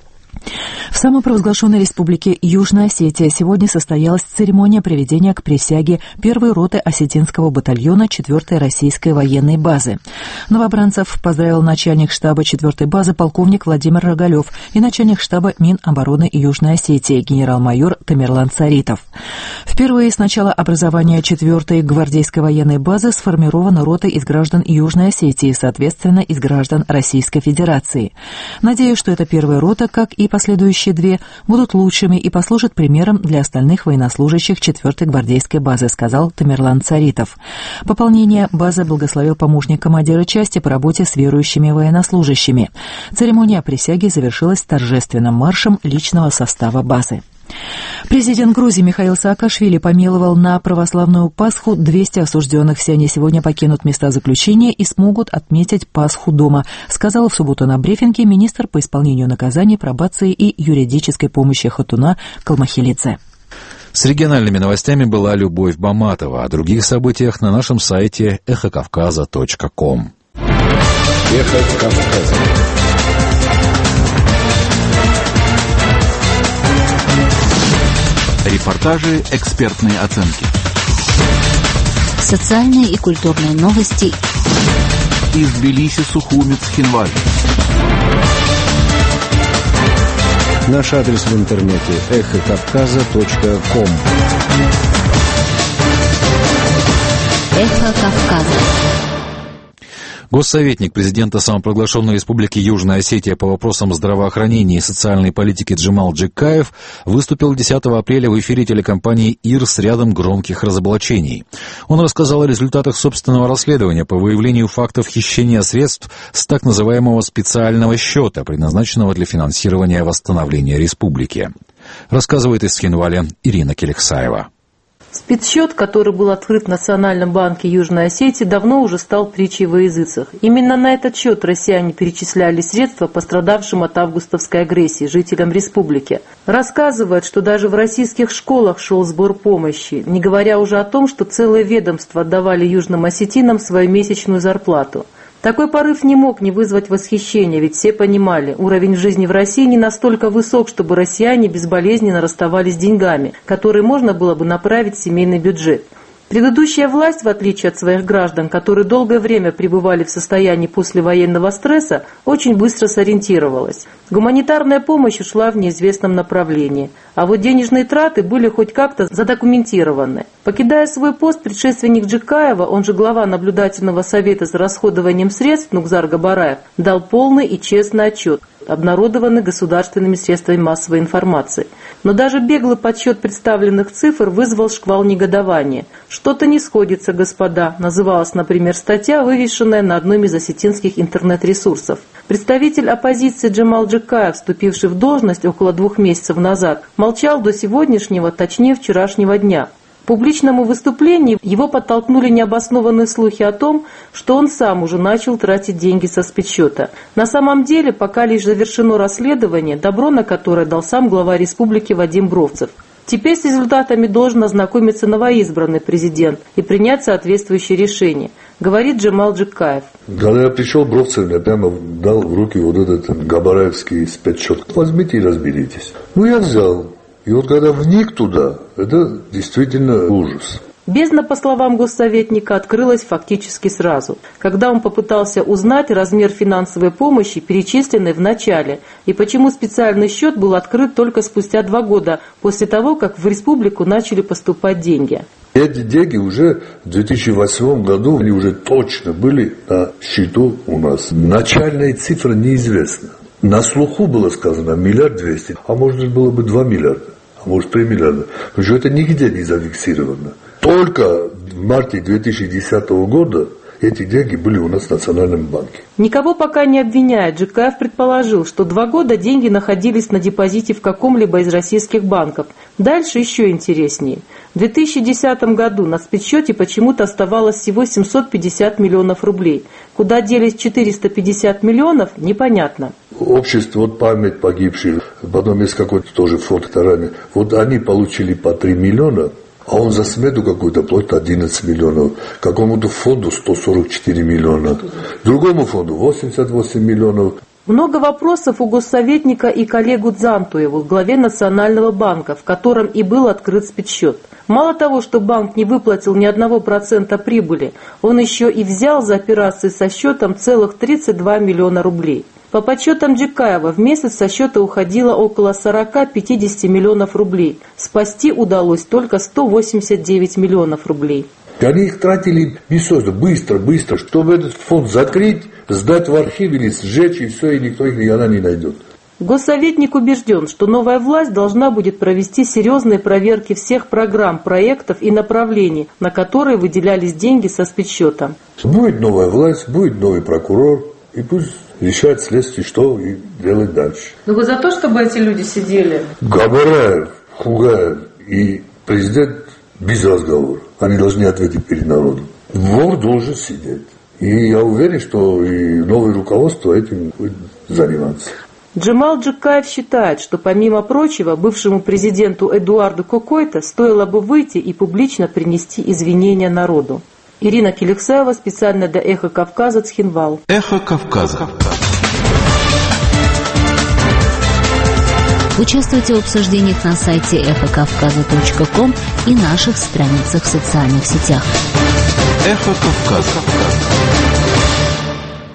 В самопровозглашенной республике Южная Осетия сегодня состоялась церемония приведения к присяге первой роты осетинского батальона 4-й российской военной базы. Новобранцев поздравил начальник штаба 4-й базы полковник Владимир Рогалев и начальник штаба Минобороны Южной Осетии генерал-майор Тамерлан Царитов. Впервые с начала образования 4-й гвардейской военной базы сформирована рота из граждан Южной Осетии, соответственно, из граждан Российской Федерации. Надеюсь, что эта первая рота, как и последующие две, будут лучшими и послужат примером для остальных военнослужащих 4-й гвардейской базы, сказал Тамерлан Царитов. Пополнение базы благословил помощник командира части по работе с верующими военнослужащими. Церемония присяги завершилась торжественным маршем личного состава базы. Президент Грузии Михаил Саакашвили помиловал на православную Пасху 200 осужденных. Все они сегодня покинут места заключения и смогут отметить Пасху дома, сказал в субботу на брифинге министр по исполнению наказаний, пробации и юридической помощи Хатуна Калмахилидзе. С региональными новостями была Любовь Баматова. О других событиях на нашем сайте эхокавказа.ком. Эхо Кавказа. Репортажи, экспертные оценки. Социальные и культурные новости. Из Тбилиси, Сухуми, Цхинвали. Наш адрес в интернете эхокавказа.ком. Эхо Кавказа. Госсоветник президента самопровозглашенной республики Южная Осетия по вопросам здравоохранения и социальной политики Джемал Джикаев выступил 10 апреля в эфире телекомпании «ИР» с рядом громких разоблачений. Он рассказал о результатах собственного расследования по выявлению фактов хищения средств с так называемого специального счета, предназначенного для финансирования восстановления республики. Рассказывает из Схинваля Ирина Келексаева. Спецсчет, который был открыт в Национальном банке Южной Осетии, давно уже стал притчей во языцах. Именно на этот счет россияне перечисляли средства пострадавшим от августовской агрессии жителям республики. Рассказывают, что даже в российских школах шел сбор помощи, не говоря уже о том, что целые ведомства отдавали южным осетинам свою месячную зарплату. Такой порыв не мог не вызвать восхищения, ведь все понимали, уровень жизни в России не настолько высок, чтобы россияне безболезненно расставались с деньгами, которые можно было бы направить в семейный бюджет. Предыдущая власть, в отличие от своих граждан, которые долгое время пребывали в состоянии послевоенного стресса, очень быстро сориентировалась. Гуманитарная помощь ушла в неизвестном направлении, а вот денежные траты были хоть как-то задокументированы. Покидая свой пост, предшественник Джикаева, он же глава наблюдательного совета за расходованием средств Нукзар Габараев, дал полный и честный отчет, обнародованный государственными средствами массовой информации. Но даже беглый подсчет представленных цифр вызвал шквал негодования. «Что-то не сходится, господа», называлась, например, статья, вывешенная на одном из осетинских интернет-ресурсов. Представитель оппозиции Джемал Джикаев, вступивший в должность около 2 месяцев назад, молчал до сегодняшнего, точнее вчерашнего дня. К публичному выступлению его подтолкнули необоснованные слухи о том, что он сам уже начал тратить деньги со спецсчета. На самом деле, пока лишь завершено расследование, добро на которое дал сам глава республики Вадим Бровцев. Теперь с результатами должен ознакомиться новоизбранный президент и принять соответствующее решение, говорит Джемал Джикаев. Когда я пришел, Бровцев мне прямо дал в руки вот этот габараевский спецсчет. Возьмите и разберитесь. Я взял. И вот когда вник туда, это действительно ужас. Бездна, по словам госсоветника, открылась фактически сразу, когда он попытался узнать размер финансовой помощи, перечисленной в начале, и почему специальный счет был открыт только спустя 2 года после того, как в республику начали поступать деньги. Эти деньги уже в 2008 году, они уже точно были на счету у нас. Начальная цифра неизвестна. На слуху было сказано 1 200 000 000, а может было бы 2 миллиарда, а может 3 миллиарда. Потому что это нигде не зафиксировано. Только в марте 2010 года эти деньги были у нас в Национальном банке. Никого пока не обвиняет. Джикаев предположил, что 2 года деньги находились на депозите в каком-либо из российских банков. Дальше еще интереснее. В 2010 году на спецсчете почему-то оставалось всего 750 миллионов рублей. Куда делись 450 миллионов, непонятно. Общество, память погибших, потом есть какой-то тоже фонд ранее. Вот они получили по 3 миллиона. А он за смету какую-то платит 11 миллионов. Какому-то фонду 144 миллиона. Другому фонду 88 миллионов. Много вопросов у госсоветника и коллегу Дзантуеву, главе Национального банка, в котором и был открыт спецсчет. Мало того, что банк не выплатил ни 1% прибыли, он еще и взял за операции со счетом целых 32 миллиона рублей. По подсчетам Джикаева, в месяц со счета уходило около 40-50 миллионов рублей. Спасти удалось только 189 миллионов рублей. Они их тратили быстро, чтобы этот фонд закрыть, сдать в архив или сжечь, и все, и никто их никогда не найдет. Госсоветник убежден, что новая власть должна будет провести серьезные проверки всех программ, проектов и направлений, на которые выделялись деньги со спецсчета. Будет новая власть, будет новый прокурор, и пусть решать следствие, что и делать дальше. Но вы за то, чтобы эти люди сидели? Габараев, Хугаев и президент без разговора. Они должны ответить перед народом. Вор должен сидеть. И я уверен, что и новое руководство этим будет заниматься. Джемал Джикаев считает, что помимо прочего бывшему президенту Эдуарду Кокойто стоило бы выйти и публично принести извинения народу. Ирина Келексаева, специально для «Эхо Кавказа», Цхинвал. «Эхо Кавказа». Участвуйте в обсуждениях на сайте эхокавказа.ком и наших страницах в социальных сетях. «Эхо Кавказа».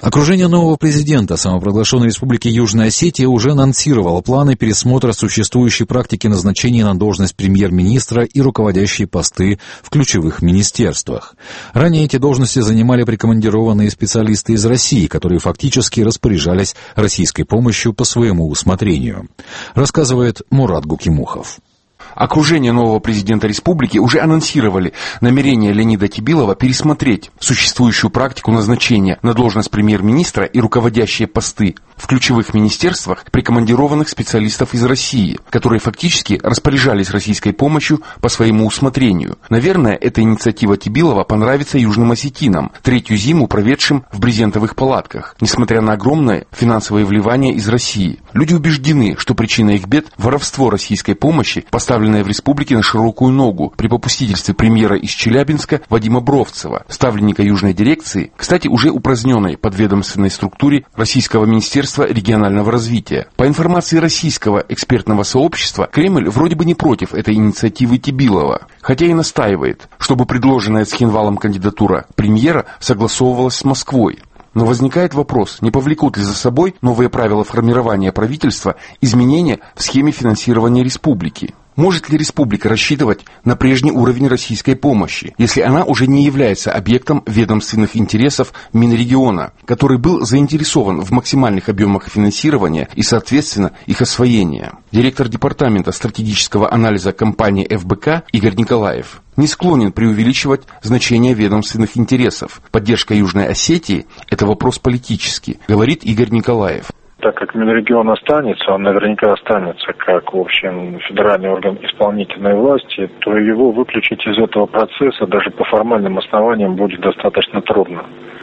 Окружение нового президента самопровозглашенной Республики Южная Осетия уже анонсировало планы пересмотра существующей практики назначения на должность премьер-министра и руководящие посты в ключевых министерствах. Ранее эти должности занимали прикомандированные специалисты из России, которые фактически распоряжались российской помощью по своему усмотрению, рассказывает Мурат Гукимухов. Окружение нового президента республики уже анонсировали намерение Леонида Тибилова пересмотреть существующую практику назначения на должность премьер-министра и руководящие посты в ключевых министерствах прикомандированных специалистов из России, которые фактически распоряжались российской помощью по своему усмотрению. Наверное, эта инициатива Тибилова понравится южным осетинам, третью зиму проведшим в брезентовых палатках, несмотря на огромное финансовое вливание из России. Люди убеждены, что причина их бед – воровство российской помощи, поставленное в республике на широкую ногу при попустительстве премьера из Челябинска Вадима Бровцева, ставленника южной дирекции, кстати, уже упраздненной подведомственной структуре Российского министерства регионального развития. По информации российского экспертного сообщества, Кремль вроде бы не против этой инициативы Тибилова, хотя и настаивает, чтобы предложенная Цхинвалом кандидатура премьера согласовывалась с Москвой. Но возникает вопрос, не повлекут ли за собой новые правила формирования правительства изменения в схеме финансирования республики? Может ли республика рассчитывать на прежний уровень российской помощи, если она уже не является объектом ведомственных интересов Минрегиона, который был заинтересован в максимальных объемах финансирования и, соответственно, их освоения? Директор департамента стратегического анализа компании ФБК Игорь Николаев не склонен преувеличивать значение ведомственных интересов. Поддержка Южной Осетии – это вопрос политический, говорит Игорь Николаев. Так как Минрегион останется, он наверняка останется как, в общем, федеральный орган исполнительной власти, то его выключить из этого процесса даже по формальным основаниям будет достаточно трудно.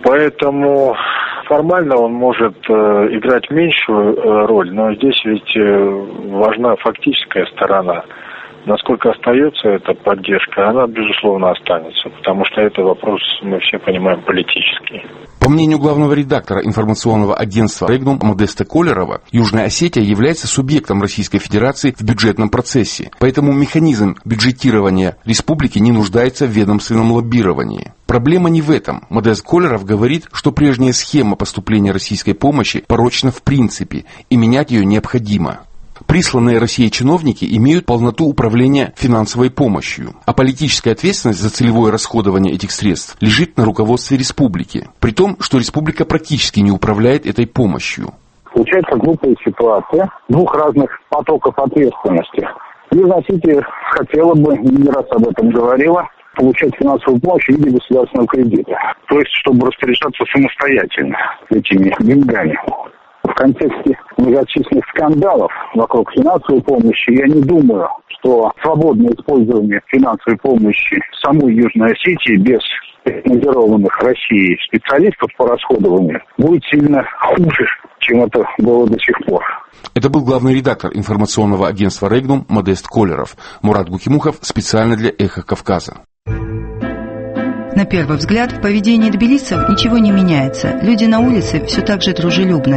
Поэтому формально он может играть меньшую роль, но здесь ведь важна фактическая сторона. Насколько остается эта поддержка, она, безусловно, останется, потому что это вопрос, мы все понимаем, политический. По мнению главного редактора информационного агентства «Регнум» Модеста Колерова, Южная Осетия является субъектом Российской Федерации в бюджетном процессе, поэтому механизм бюджетирования республики не нуждается в ведомственном лоббировании. Проблема не в этом. Модест Колеров говорит, что прежняя схема поступления российской помощи порочна в принципе, и менять ее необходимо. Присланные Россией чиновники имеют полноту управления финансовой помощью, а политическая ответственность за целевое расходование этих средств лежит на руководстве республики, при том, что республика практически не управляет этой помощью. Получается глупая ситуация двух разных потоков ответственности. Южная Осетия хотела бы, не раз об этом говорила, получать финансовую помощь в виде государственного кредита. То есть, чтобы распоряжаться самостоятельно этими деньгами. В контексте многочисленных скандалов вокруг финансовой помощи я не думаю, что свободное использование финансовой помощи самой Южной Осетии без рекомендованных Россией специалистов по расходованию будет сильно хуже, чем это было до сих пор. Это был главный редактор информационного агентства «Регнум» Модест Колеров. Мурат Гукимухов специально для «Эхо Кавказа». На первый взгляд, в поведении тбилисцев ничего не меняется. Люди на улице все так же дружелюбны.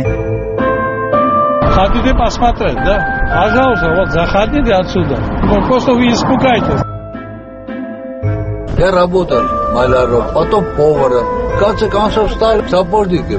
Хотите посмотреть, да? Пожалуйста, вот заходите отсюда. Просто вы испугаетесь. Я работал маляром, потом поваром. В конце концов стал сапожником.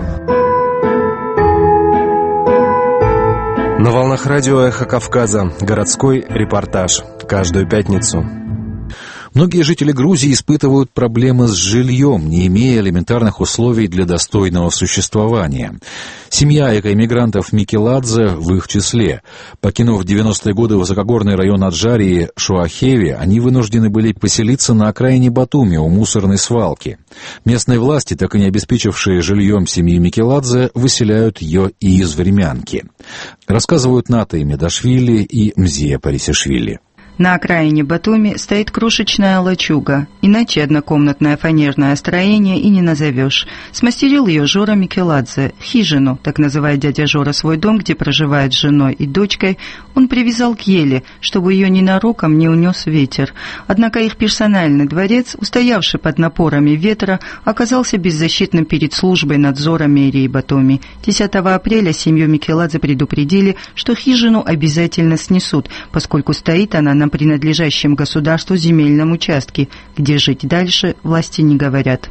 На волнах радио «Эхо Кавказа» городской репортаж. Каждую пятницу. Многие жители Грузии испытывают проблемы с жильем, не имея элементарных условий для достойного существования. Семья экоэмигрантов Микеладзе в их числе. Покинув в 90-е годы высокогорный район Аджарии Шуахеви, они вынуждены были поселиться на окраине Батуми у мусорной свалки. Местные власти, так и не обеспечившие жильем семьи Микеладзе, выселяют ее и из Времянки. Рассказывают Ната Медашвили и Мзия Парисишвили. На окраине Батуми стоит крошечная лачуга, иначе однокомнатное фанерное строение и не назовешь. Смастерил ее Жора Микеладзе, хижину, так называет дядя Жора свой дом, где проживает с женой и дочкой, он привязал к ели, чтобы ее ненароком не унес ветер. Однако их персональный дворец, устоявший под напорами ветра, оказался беззащитным перед службой надзора мэрии Батуми. 10 апреля семью Микеладзе предупредили, что хижину обязательно снесут, поскольку стоит она на на принадлежащем государству земельном участке. Где жить дальше, власти не говорят.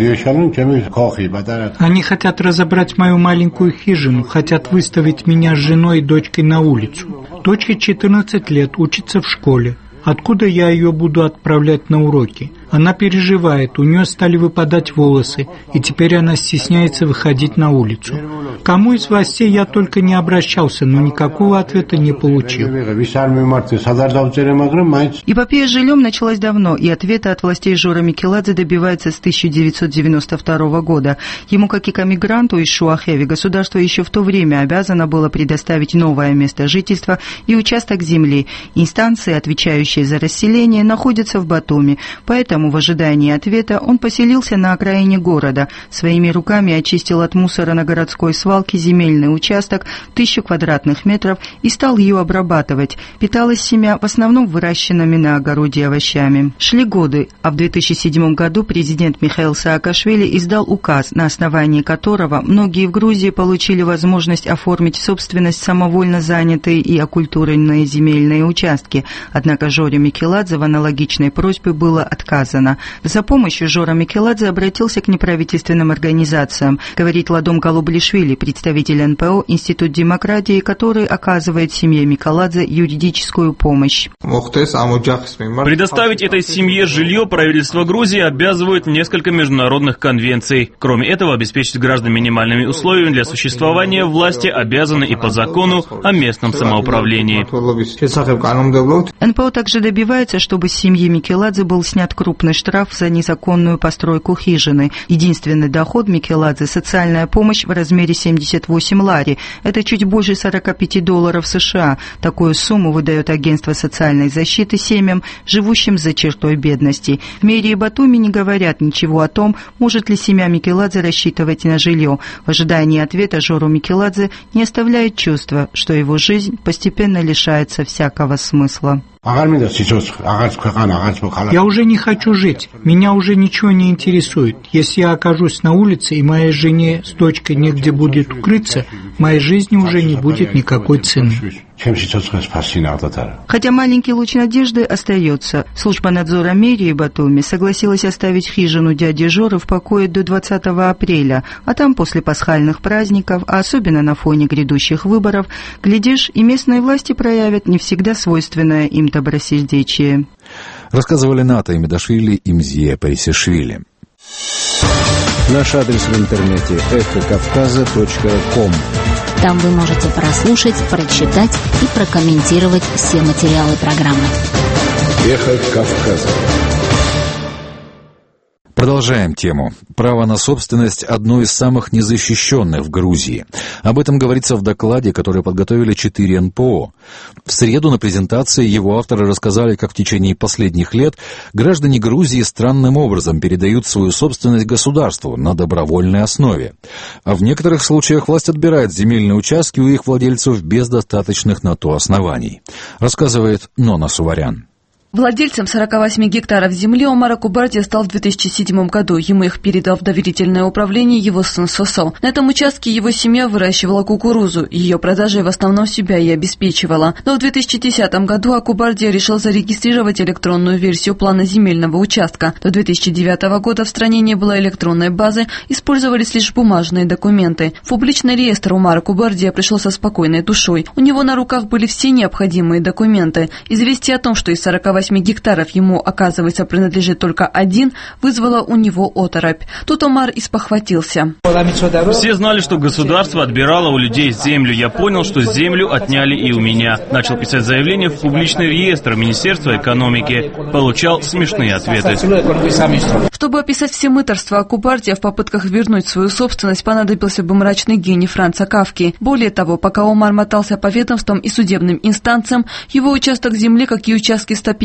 Они хотят разобрать мою маленькую хижину, хотят выставить меня с женой и дочкой на улицу. Дочке 14 лет, учится в школе. Откуда я ее буду отправлять на уроки? Она переживает, у нее стали выпадать волосы, и теперь она стесняется выходить на улицу. Кому из властей я только не обращался, но никакого ответа не получил. Эпопея с жильем началась давно, и ответа от властей Жора Микеладзе добивается с 1992 года. Ему, как и мигранту из Шуахеви, государство еще в то время обязано было предоставить новое место жительства и участок земли. Инстанции, отвечающие за расселение, находятся в Батуми, поэтому в ожидании ответа он поселился на окраине города, своими руками очистил от мусора на городской свалке земельный участок 1000 квадратных метров и стал ее обрабатывать. Питалась семья в основном выращенными на огороде овощами. Шли годы, а в 2007 году президент Михаил Саакашвили издал указ, на основании которого многие в Грузии получили возможность оформить собственность самовольно занятые и оккультуренные земельные участки. Однако Жоре Микеладзе в аналогичной просьбе было отказано. За помощью Жора Микеладзе обратился к неправительственным организациям, говорит Ладом Галублишвили, представитель НПО «Институт демократии», который оказывает семье Микеладзе юридическую помощь. Предоставить этой семье жилье правительство Грузии обязывает несколько международных конвенций. Кроме этого, обеспечить граждан минимальными условиями для существования власти обязаны и по закону о местном самоуправлении. НПО также добивается, чтобы с семьи Микеладзе был снят крупный штраф за незаконную постройку хижины. Единственный доход Микеладзе – социальная помощь в размере 78 лари. Это чуть больше $45 США. Такую сумму выдает агентство социальной защиты семьям, живущим за чертой бедности. В мэрии Батуми не говорят ничего о том, может ли семья Микеладзе рассчитывать на жилье. В ожидании ответа Жору Микеладзе не оставляет чувство, что его жизнь постепенно лишается всякого смысла. Я уже не хочу жить, меня уже ничего не интересует. Если я окажусь на улице и моей жене с дочкой негде будет укрыться, моей жизни уже не будет никакой цены. Хотя маленький луч надежды остается. Служба надзора мэрии Батуми согласилась оставить хижину дяди Жоры в покое до 20 апреля, а там после пасхальных праздников, а особенно на фоне грядущих выборов, глядишь, и местные власти проявят не всегда свойственное им добросердечие. Рассказывали Ната Имедашвили и Мзия Парисишвили. Наш адрес в интернете эхокавказа.ком. Там вы можете прослушать, прочитать и прокомментировать все материалы программы. Эхо Кавказа. Продолжаем тему. Право на собственность – одно из самых незащищенных в Грузии. Об этом говорится в докладе, который подготовили 4 НПО. В среду на презентации его авторы рассказали, как в течение последних лет граждане Грузии странным образом передают свою собственность государству на добровольной основе. А в некоторых случаях власть отбирает земельные участки у их владельцев без достаточных на то оснований. Рассказывает Нона Суварян. Владельцем 48 гектаров земли Омар Акубардия стал в 2007 году. Ему их передал в доверительное управление его сын Сосо. На этом участке его семья выращивала кукурузу. Ее продажей в основном себя и обеспечивала. Но в 2010 году Акубардия решил зарегистрировать электронную версию плана земельного участка. До 2009 года в стране не было электронной базы, использовались лишь бумажные документы. В публичный реестр Омар Акубардия пришел со спокойной душой. У него на руках были все необходимые документы. Известие о том, что из 48 гектаров ему, оказывается, принадлежит только один, вызвало у него оторопь. Тут Омар и спохватился. Все знали, что государство отбирало у людей землю. Я понял, что землю отняли и у меня. Начал писать заявление в публичный реестр Министерства экономики. Получал смешные ответы. Чтобы описать все мытарства Акубардия в попытках вернуть свою собственность, понадобился бы мрачный гений Франца Кафки. Более того, пока Омар мотался по ведомствам и судебным инстанциям, его участок земли, как и участки 150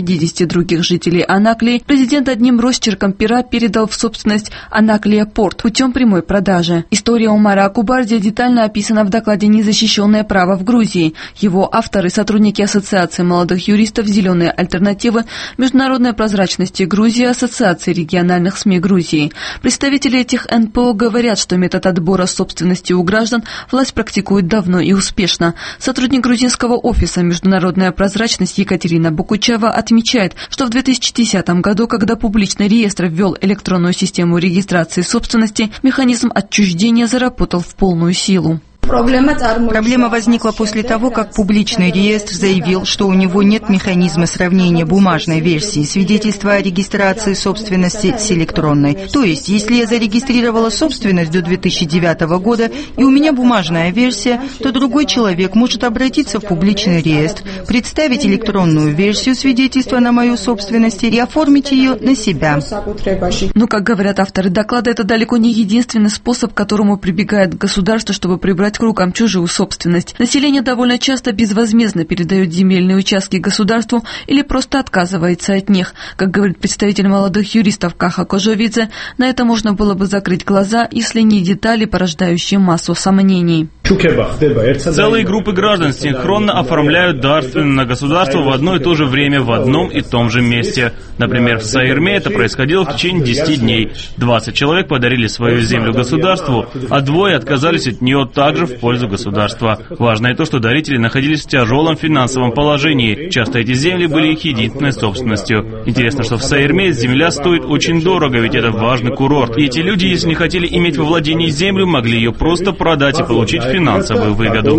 50 других жителей Анаклии, президент одним росчерком пера передал в собственность Анаклия-порт путем прямой продажи. История Омара Акубардия детально описана в докладе «Незащищенное право в Грузии». Его авторы – сотрудники Ассоциации молодых юристов «Зеленые альтернативы», Международной прозрачности Грузии, Ассоциации региональных СМИ Грузии. Представители этих НПО говорят, что метод отбора собственности у граждан власть практикует давно и успешно. Сотрудник грузинского офиса «Международная прозрачность» Екатерина Букучева отмечает, что в 2010 году, когда публичный реестр ввел электронную систему регистрации собственности, механизм отчуждения заработал в полную силу. Проблема возникла после того, как публичный реестр заявил, что у него нет механизма сравнения бумажной версии свидетельства о регистрации собственности с электронной. То есть, если я зарегистрировала собственность до 2009 года и у меня бумажная версия, то другой человек может обратиться в публичный реестр, представить электронную версию свидетельства на мою собственность и оформить ее на себя. Но, как говорят авторы доклада, это далеко не единственный способ, к которому прибегает государство, чтобы прибрать к рукам чужую собственность. Население довольно часто безвозмездно передает земельные участки государству или просто отказывается от них. Как говорит представитель молодых юристов Каха Кожовидзе, на это можно было бы закрыть глаза, если не детали, порождающие массу сомнений. Целые группы граждан синхронно оформляют дарственное на государство в одно и то же время в одном и том же месте. Например, в Саирме это происходило в течение 10 дней. 20 человек подарили свою землю государству, а 2 отказались от нее также в пользу государства. Важно и то, что дарители находились в тяжелом финансовом положении. Часто эти земли были их единственной собственностью. Интересно, что в Саирме земля стоит очень дорого, ведь это важный курорт. И эти люди, если не хотели иметь во владении землю, могли ее просто продать и получить финансовую выгоду.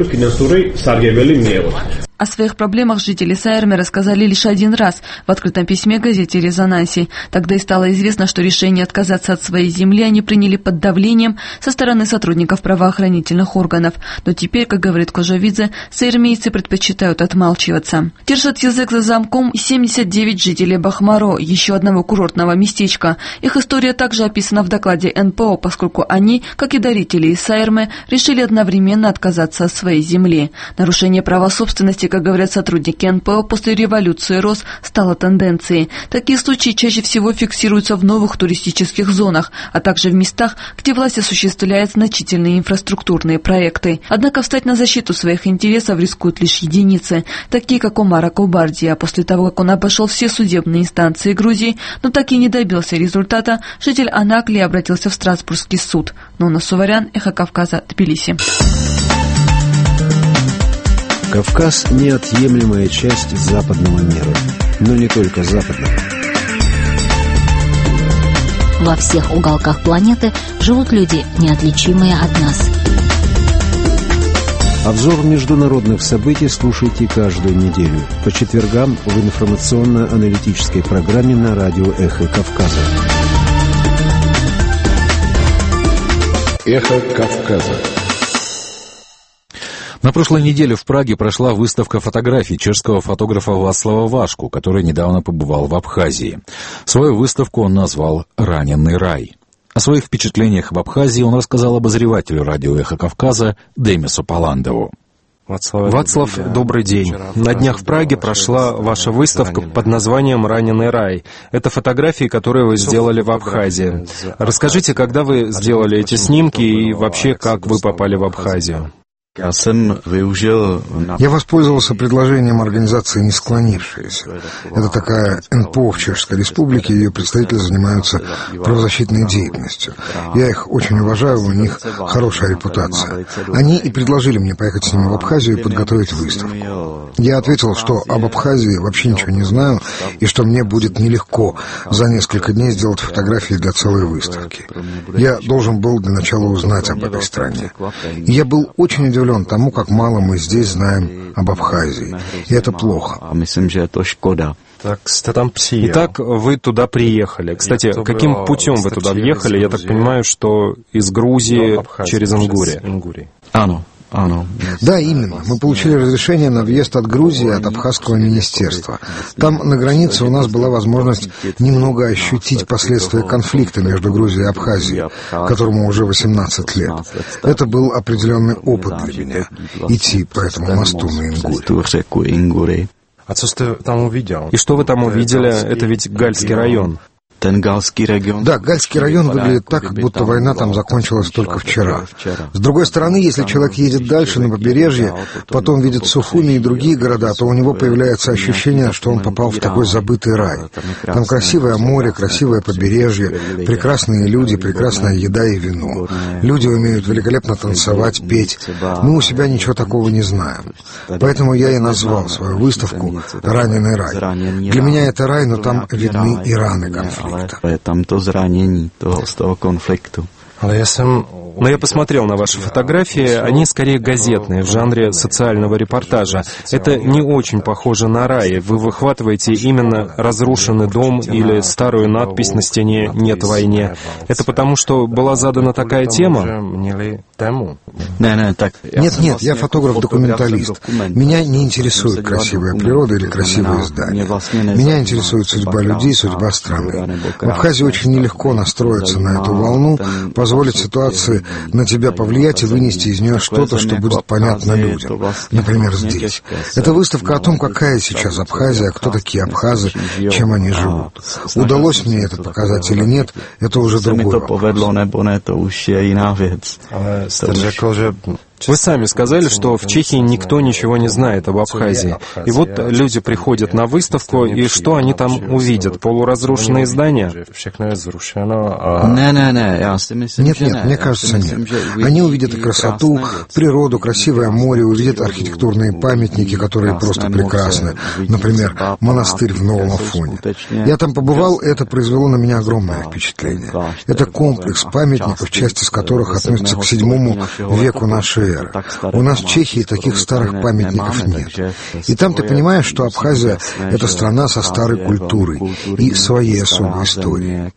О своих проблемах жители Саирмы рассказали лишь один раз в открытом письме газете «Резонанси». Тогда и стало известно, что решение отказаться от своей земли они приняли под давлением со стороны сотрудников правоохранительных органов. Но теперь, как говорит Кожовидзе, саирмейцы предпочитают отмалчиваться. Держат язык за замком 79 жителей Бахмаро, еще одного курортного местечка. Их история также описана в докладе НПО, поскольку они, как и дарители из Саирмы, решили одновременно отказаться от своей земли. Нарушение права собственности, как говорят сотрудники НПО, после революции РОС стало тенденцией. Такие случаи чаще всего фиксируются в новых туристических зонах, а также в местах, где власть осуществляет значительные инфраструктурные проекты. Однако встать на защиту своих интересов рискуют лишь единицы, такие как Омар Акубардия. После того, как он обошел все судебные инстанции Грузии, но так и не добился результата, житель Анаклии обратился в Страсбургский суд. Нона Суварян, Эхо Кавказа, Тбилиси. Кавказ – неотъемлемая часть западного мира, но не только западного. Во всех уголках планеты живут люди, неотличимые от нас. Обзор международных событий слушайте каждую неделю по четвергам в информационно-аналитической программе на радио «Эхо Кавказа». «Эхо Кавказа». На прошлой неделе в Праге прошла выставка фотографий чешского фотографа Вацлава Вашку, который недавно побывал в Абхазии. Свою выставку он назвал «Раненый рай». О своих впечатлениях в Абхазии он рассказал обозревателю радио «Эхо Кавказа» Демису Паландову. Вацлав, добрый день. На днях в Праге прошла ваша выставка под названием «Раненый рай». Это фотографии, которые вы сделали в Абхазии. Расскажите, когда вы сделали эти снимки и вообще, как вы попали в Абхазию? Я воспользовался предложением организации «Не склонившиеся». Это такая НПО в Чешской Республике, ее представители занимаются правозащитной деятельностью. Я их очень уважаю, у них хорошая репутация. Они и предложили мне поехать с ними в Абхазию и подготовить выставку. Я ответил, что об Абхазии вообще ничего не знаю, и что мне будет нелегко за несколько дней сделать фотографии для целой выставки. Я должен был для начала узнать об этой стране. И я был очень удивлен тому, как мало мы здесь знаем об Абхазии. И это плохо. Итак, вы туда приехали. Кстати, каким путем вы туда въехали? Я так понимаю, что из Грузии через Ингурию. Да, именно. Мы получили разрешение на въезд от Грузии, от Абхазского министерства. Там, на границе, у нас была возможность немного ощутить последствия конфликта между Грузией и Абхазией, которому уже 18 лет. Это был определенный опыт для меня — идти по этому мосту на Ингуре. И что вы там увидели? Это ведь Гальский район. Да, Гальский район выглядит так, как будто война там закончилась только вчера. С другой стороны, если человек едет дальше на побережье, потом видит Сухуми и другие города, то у него появляется ощущение, что он попал в такой забытый рай. Там красивое море, красивое побережье, прекрасные люди, прекрасная еда и вино. Люди умеют великолепно танцевать, петь. Мы у себя ничего такого не знаем. Поэтому я и назвал свою выставку «Раненый рай». Для меня это рай, но там видны и раны конфликта. Tam to zranění z toho konfliktu. Но я посмотрел на ваши фотографии, они скорее газетные, в жанре социального репортажа. Это не очень похоже на рай. Вы выхватываете именно разрушенный дом или старую надпись на стене «Нет войне». Это потому, что была задана такая тема? Нет, я фотограф-документалист. Меня не интересует красивая природа или красивые здания. Меня интересует судьба людей, судьба страны. В Абхазии очень нелегко настроиться на эту волну, позволить ситуации на тебя повлиять и вынести из нее что-то, что будет понятно людям. Например, здесь. Это выставка о том, какая сейчас Абхазия, кто такие абхазы, чем они живут. Удалось мне это показать или нет, это уже другой вопрос. Вы сами сказали, что в Чехии никто ничего не знает об Абхазии. И вот люди приходят на выставку, и что они там увидят? Полуразрушенные здания? Нет, мне кажется, нет. Они увидят и красоту, природу, красивое море, увидят архитектурные памятники, которые просто прекрасны. Например, монастырь в Новом Афоне. Я там побывал, и это произвело на меня огромное впечатление. Это комплекс памятников, часть из которых относится к VII веку нашей эры. У нас в Чехии таких старых памятников нет. И там ты понимаешь, что Абхазия — это страна со старой культурой и своей особой историей.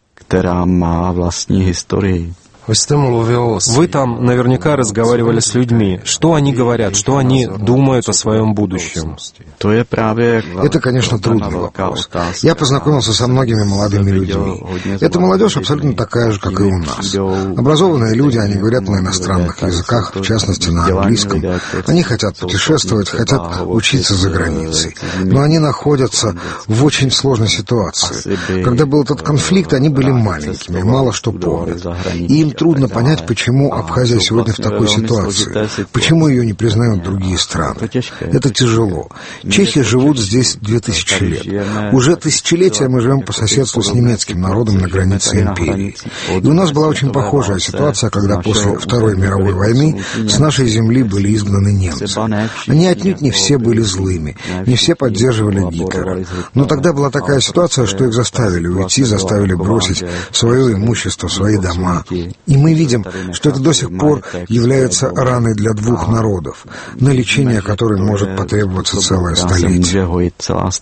Вы там наверняка разговаривали с людьми. Что они говорят, что они думают о своем будущем? Это, конечно, трудный вопрос. Я познакомился со многими молодыми людьми. Эта молодежь абсолютно такая же, как и у нас. Образованные люди, они говорят на иностранных языках, в частности, на английском. Они хотят путешествовать, хотят учиться за границей. Но они находятся в очень сложной ситуации. Когда был этот конфликт, они были маленькими, мало что помнят. И им трудно понять, почему Абхазия сегодня в такой ситуации, почему ее не признают другие страны. Это тяжело. Чехи живут здесь 2000 лет. Уже тысячелетия мы живем по соседству с немецким народом на границе империи. И у нас была очень похожая ситуация, когда после Второй мировой войны с нашей земли были изгнаны немцы. Они отнюдь не все были злыми, не все поддерживали Гитлера. Но тогда была такая ситуация, что их заставили уйти, заставили бросить свое имущество, свои дома. И мы видим, что это до сих пор является раной для двух народов, на лечение которой может потребоваться целое столетие.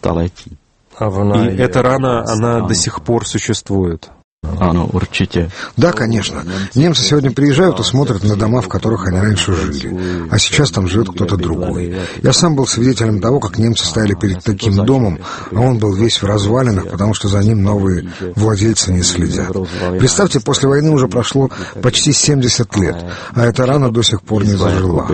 И эта рана, она до сих пор существует. Да, конечно. Немцы сегодня приезжают и смотрят на дома, в которых они раньше жили. А сейчас там живет кто-то другой. Я сам был свидетелем того, как немцы стояли перед таким домом, а он был весь в развалинах, потому что за ним новые владельцы не следят. Представьте, после войны уже прошло почти 70 лет, а эта рана до сих пор не зажила.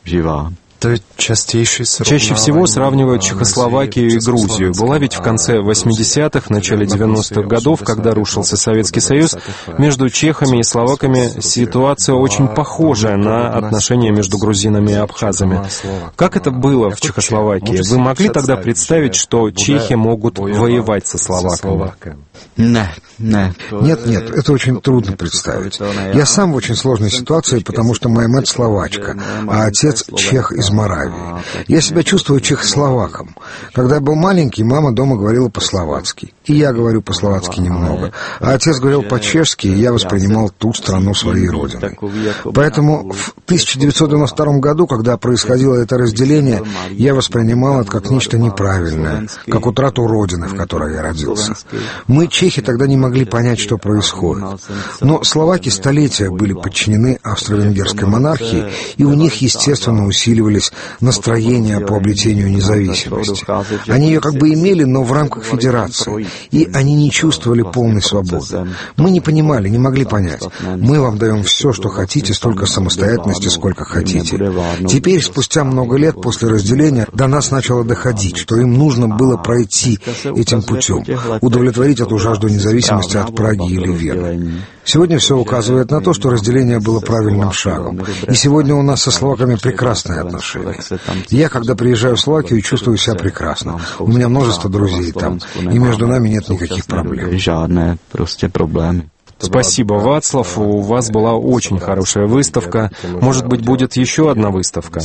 Чаще всего сравнивают Чехословакию и Грузию. Была ведь в конце 80-х, начале 90-х годов, когда рушился Советский Союз, между чехами и словаками ситуация очень похожая на отношения между грузинами и абхазами. Как это было в Чехословакии? Вы могли тогда представить, что чехи могут воевать со словаками? Нет, это очень трудно представить. Я сам в очень сложной ситуации, потому что моя мать словачка, а отец чех из Моравии. Я себя чувствую чехословаком. Когда я был маленький, мама дома говорила по-словацки. И я говорю по-словацки немного. А отец говорил по-чешски, и я воспринимал ту страну своей родиной. Поэтому в 1992 году, когда происходило это разделение, я воспринимал это как нечто неправильное, как утрату родины, в которой я родился. Мы, чехи, тогда не могли понять, что происходит. Но словаки столетия были подчинены австро-венгерской монархии, и у них, естественно, усиливались назывались «настроения по обретению независимости». Они ее как бы имели, но в рамках федерации, и они не чувствовали полной свободы. Мы не понимали, не могли понять. Мы вам даем все, что хотите, столько самостоятельности, сколько хотите. Теперь, спустя много лет после разделения, до нас начало доходить, что им нужно было пройти этим путем, удовлетворить эту жажду независимости от Праги или Вены. Сегодня все указывает на то, что разделение было правильным шагом. И сегодня у нас со словаками прекрасные отношения. Я, когда приезжаю в Словакию, чувствую себя прекрасно. У меня множество друзей там, и между нами нет никаких проблем. Спасибо, Вацлав. У вас была очень хорошая выставка. Может быть, будет еще одна выставка?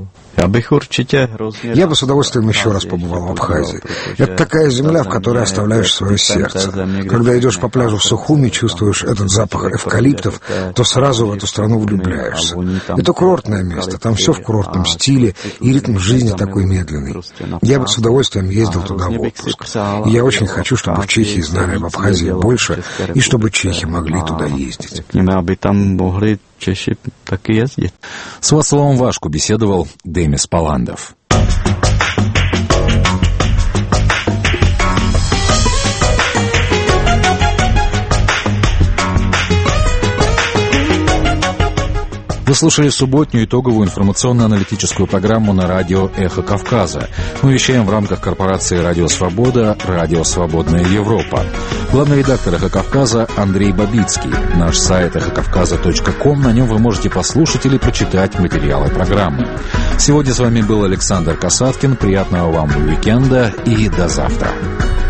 Я бы с удовольствием еще раз побывал в Абхазии. Это такая земля, в которой оставляешь свое сердце. Когда идешь по пляжу в Сухуми, чувствуешь этот запах эвкалиптов, то сразу в эту страну влюбляешься. Это курортное место, там все в курортном стиле, и ритм жизни такой медленный. Я бы с удовольствием ездил туда в отпуск. И я очень хочу, чтобы в Чехии знали об Абхазии больше, и чтобы чехи могли туда ездить. Чехи так и ездят. С Вацлавом Вашку беседовал Демис Паландов. Вы слушали субботнюю итоговую информационно-аналитическую программу на радио «Эхо Кавказа». Мы вещаем в рамках корпорации «Радио Свобода», «Радио Свободная Европа». Главный редактор «Эхо Кавказа» Андрей Бабицкий. Наш сайт эхокавказа.ком, на нем вы можете послушать или прочитать материалы программы. Сегодня с вами был Александр Касаткин. Приятного вам уикенда и до завтра.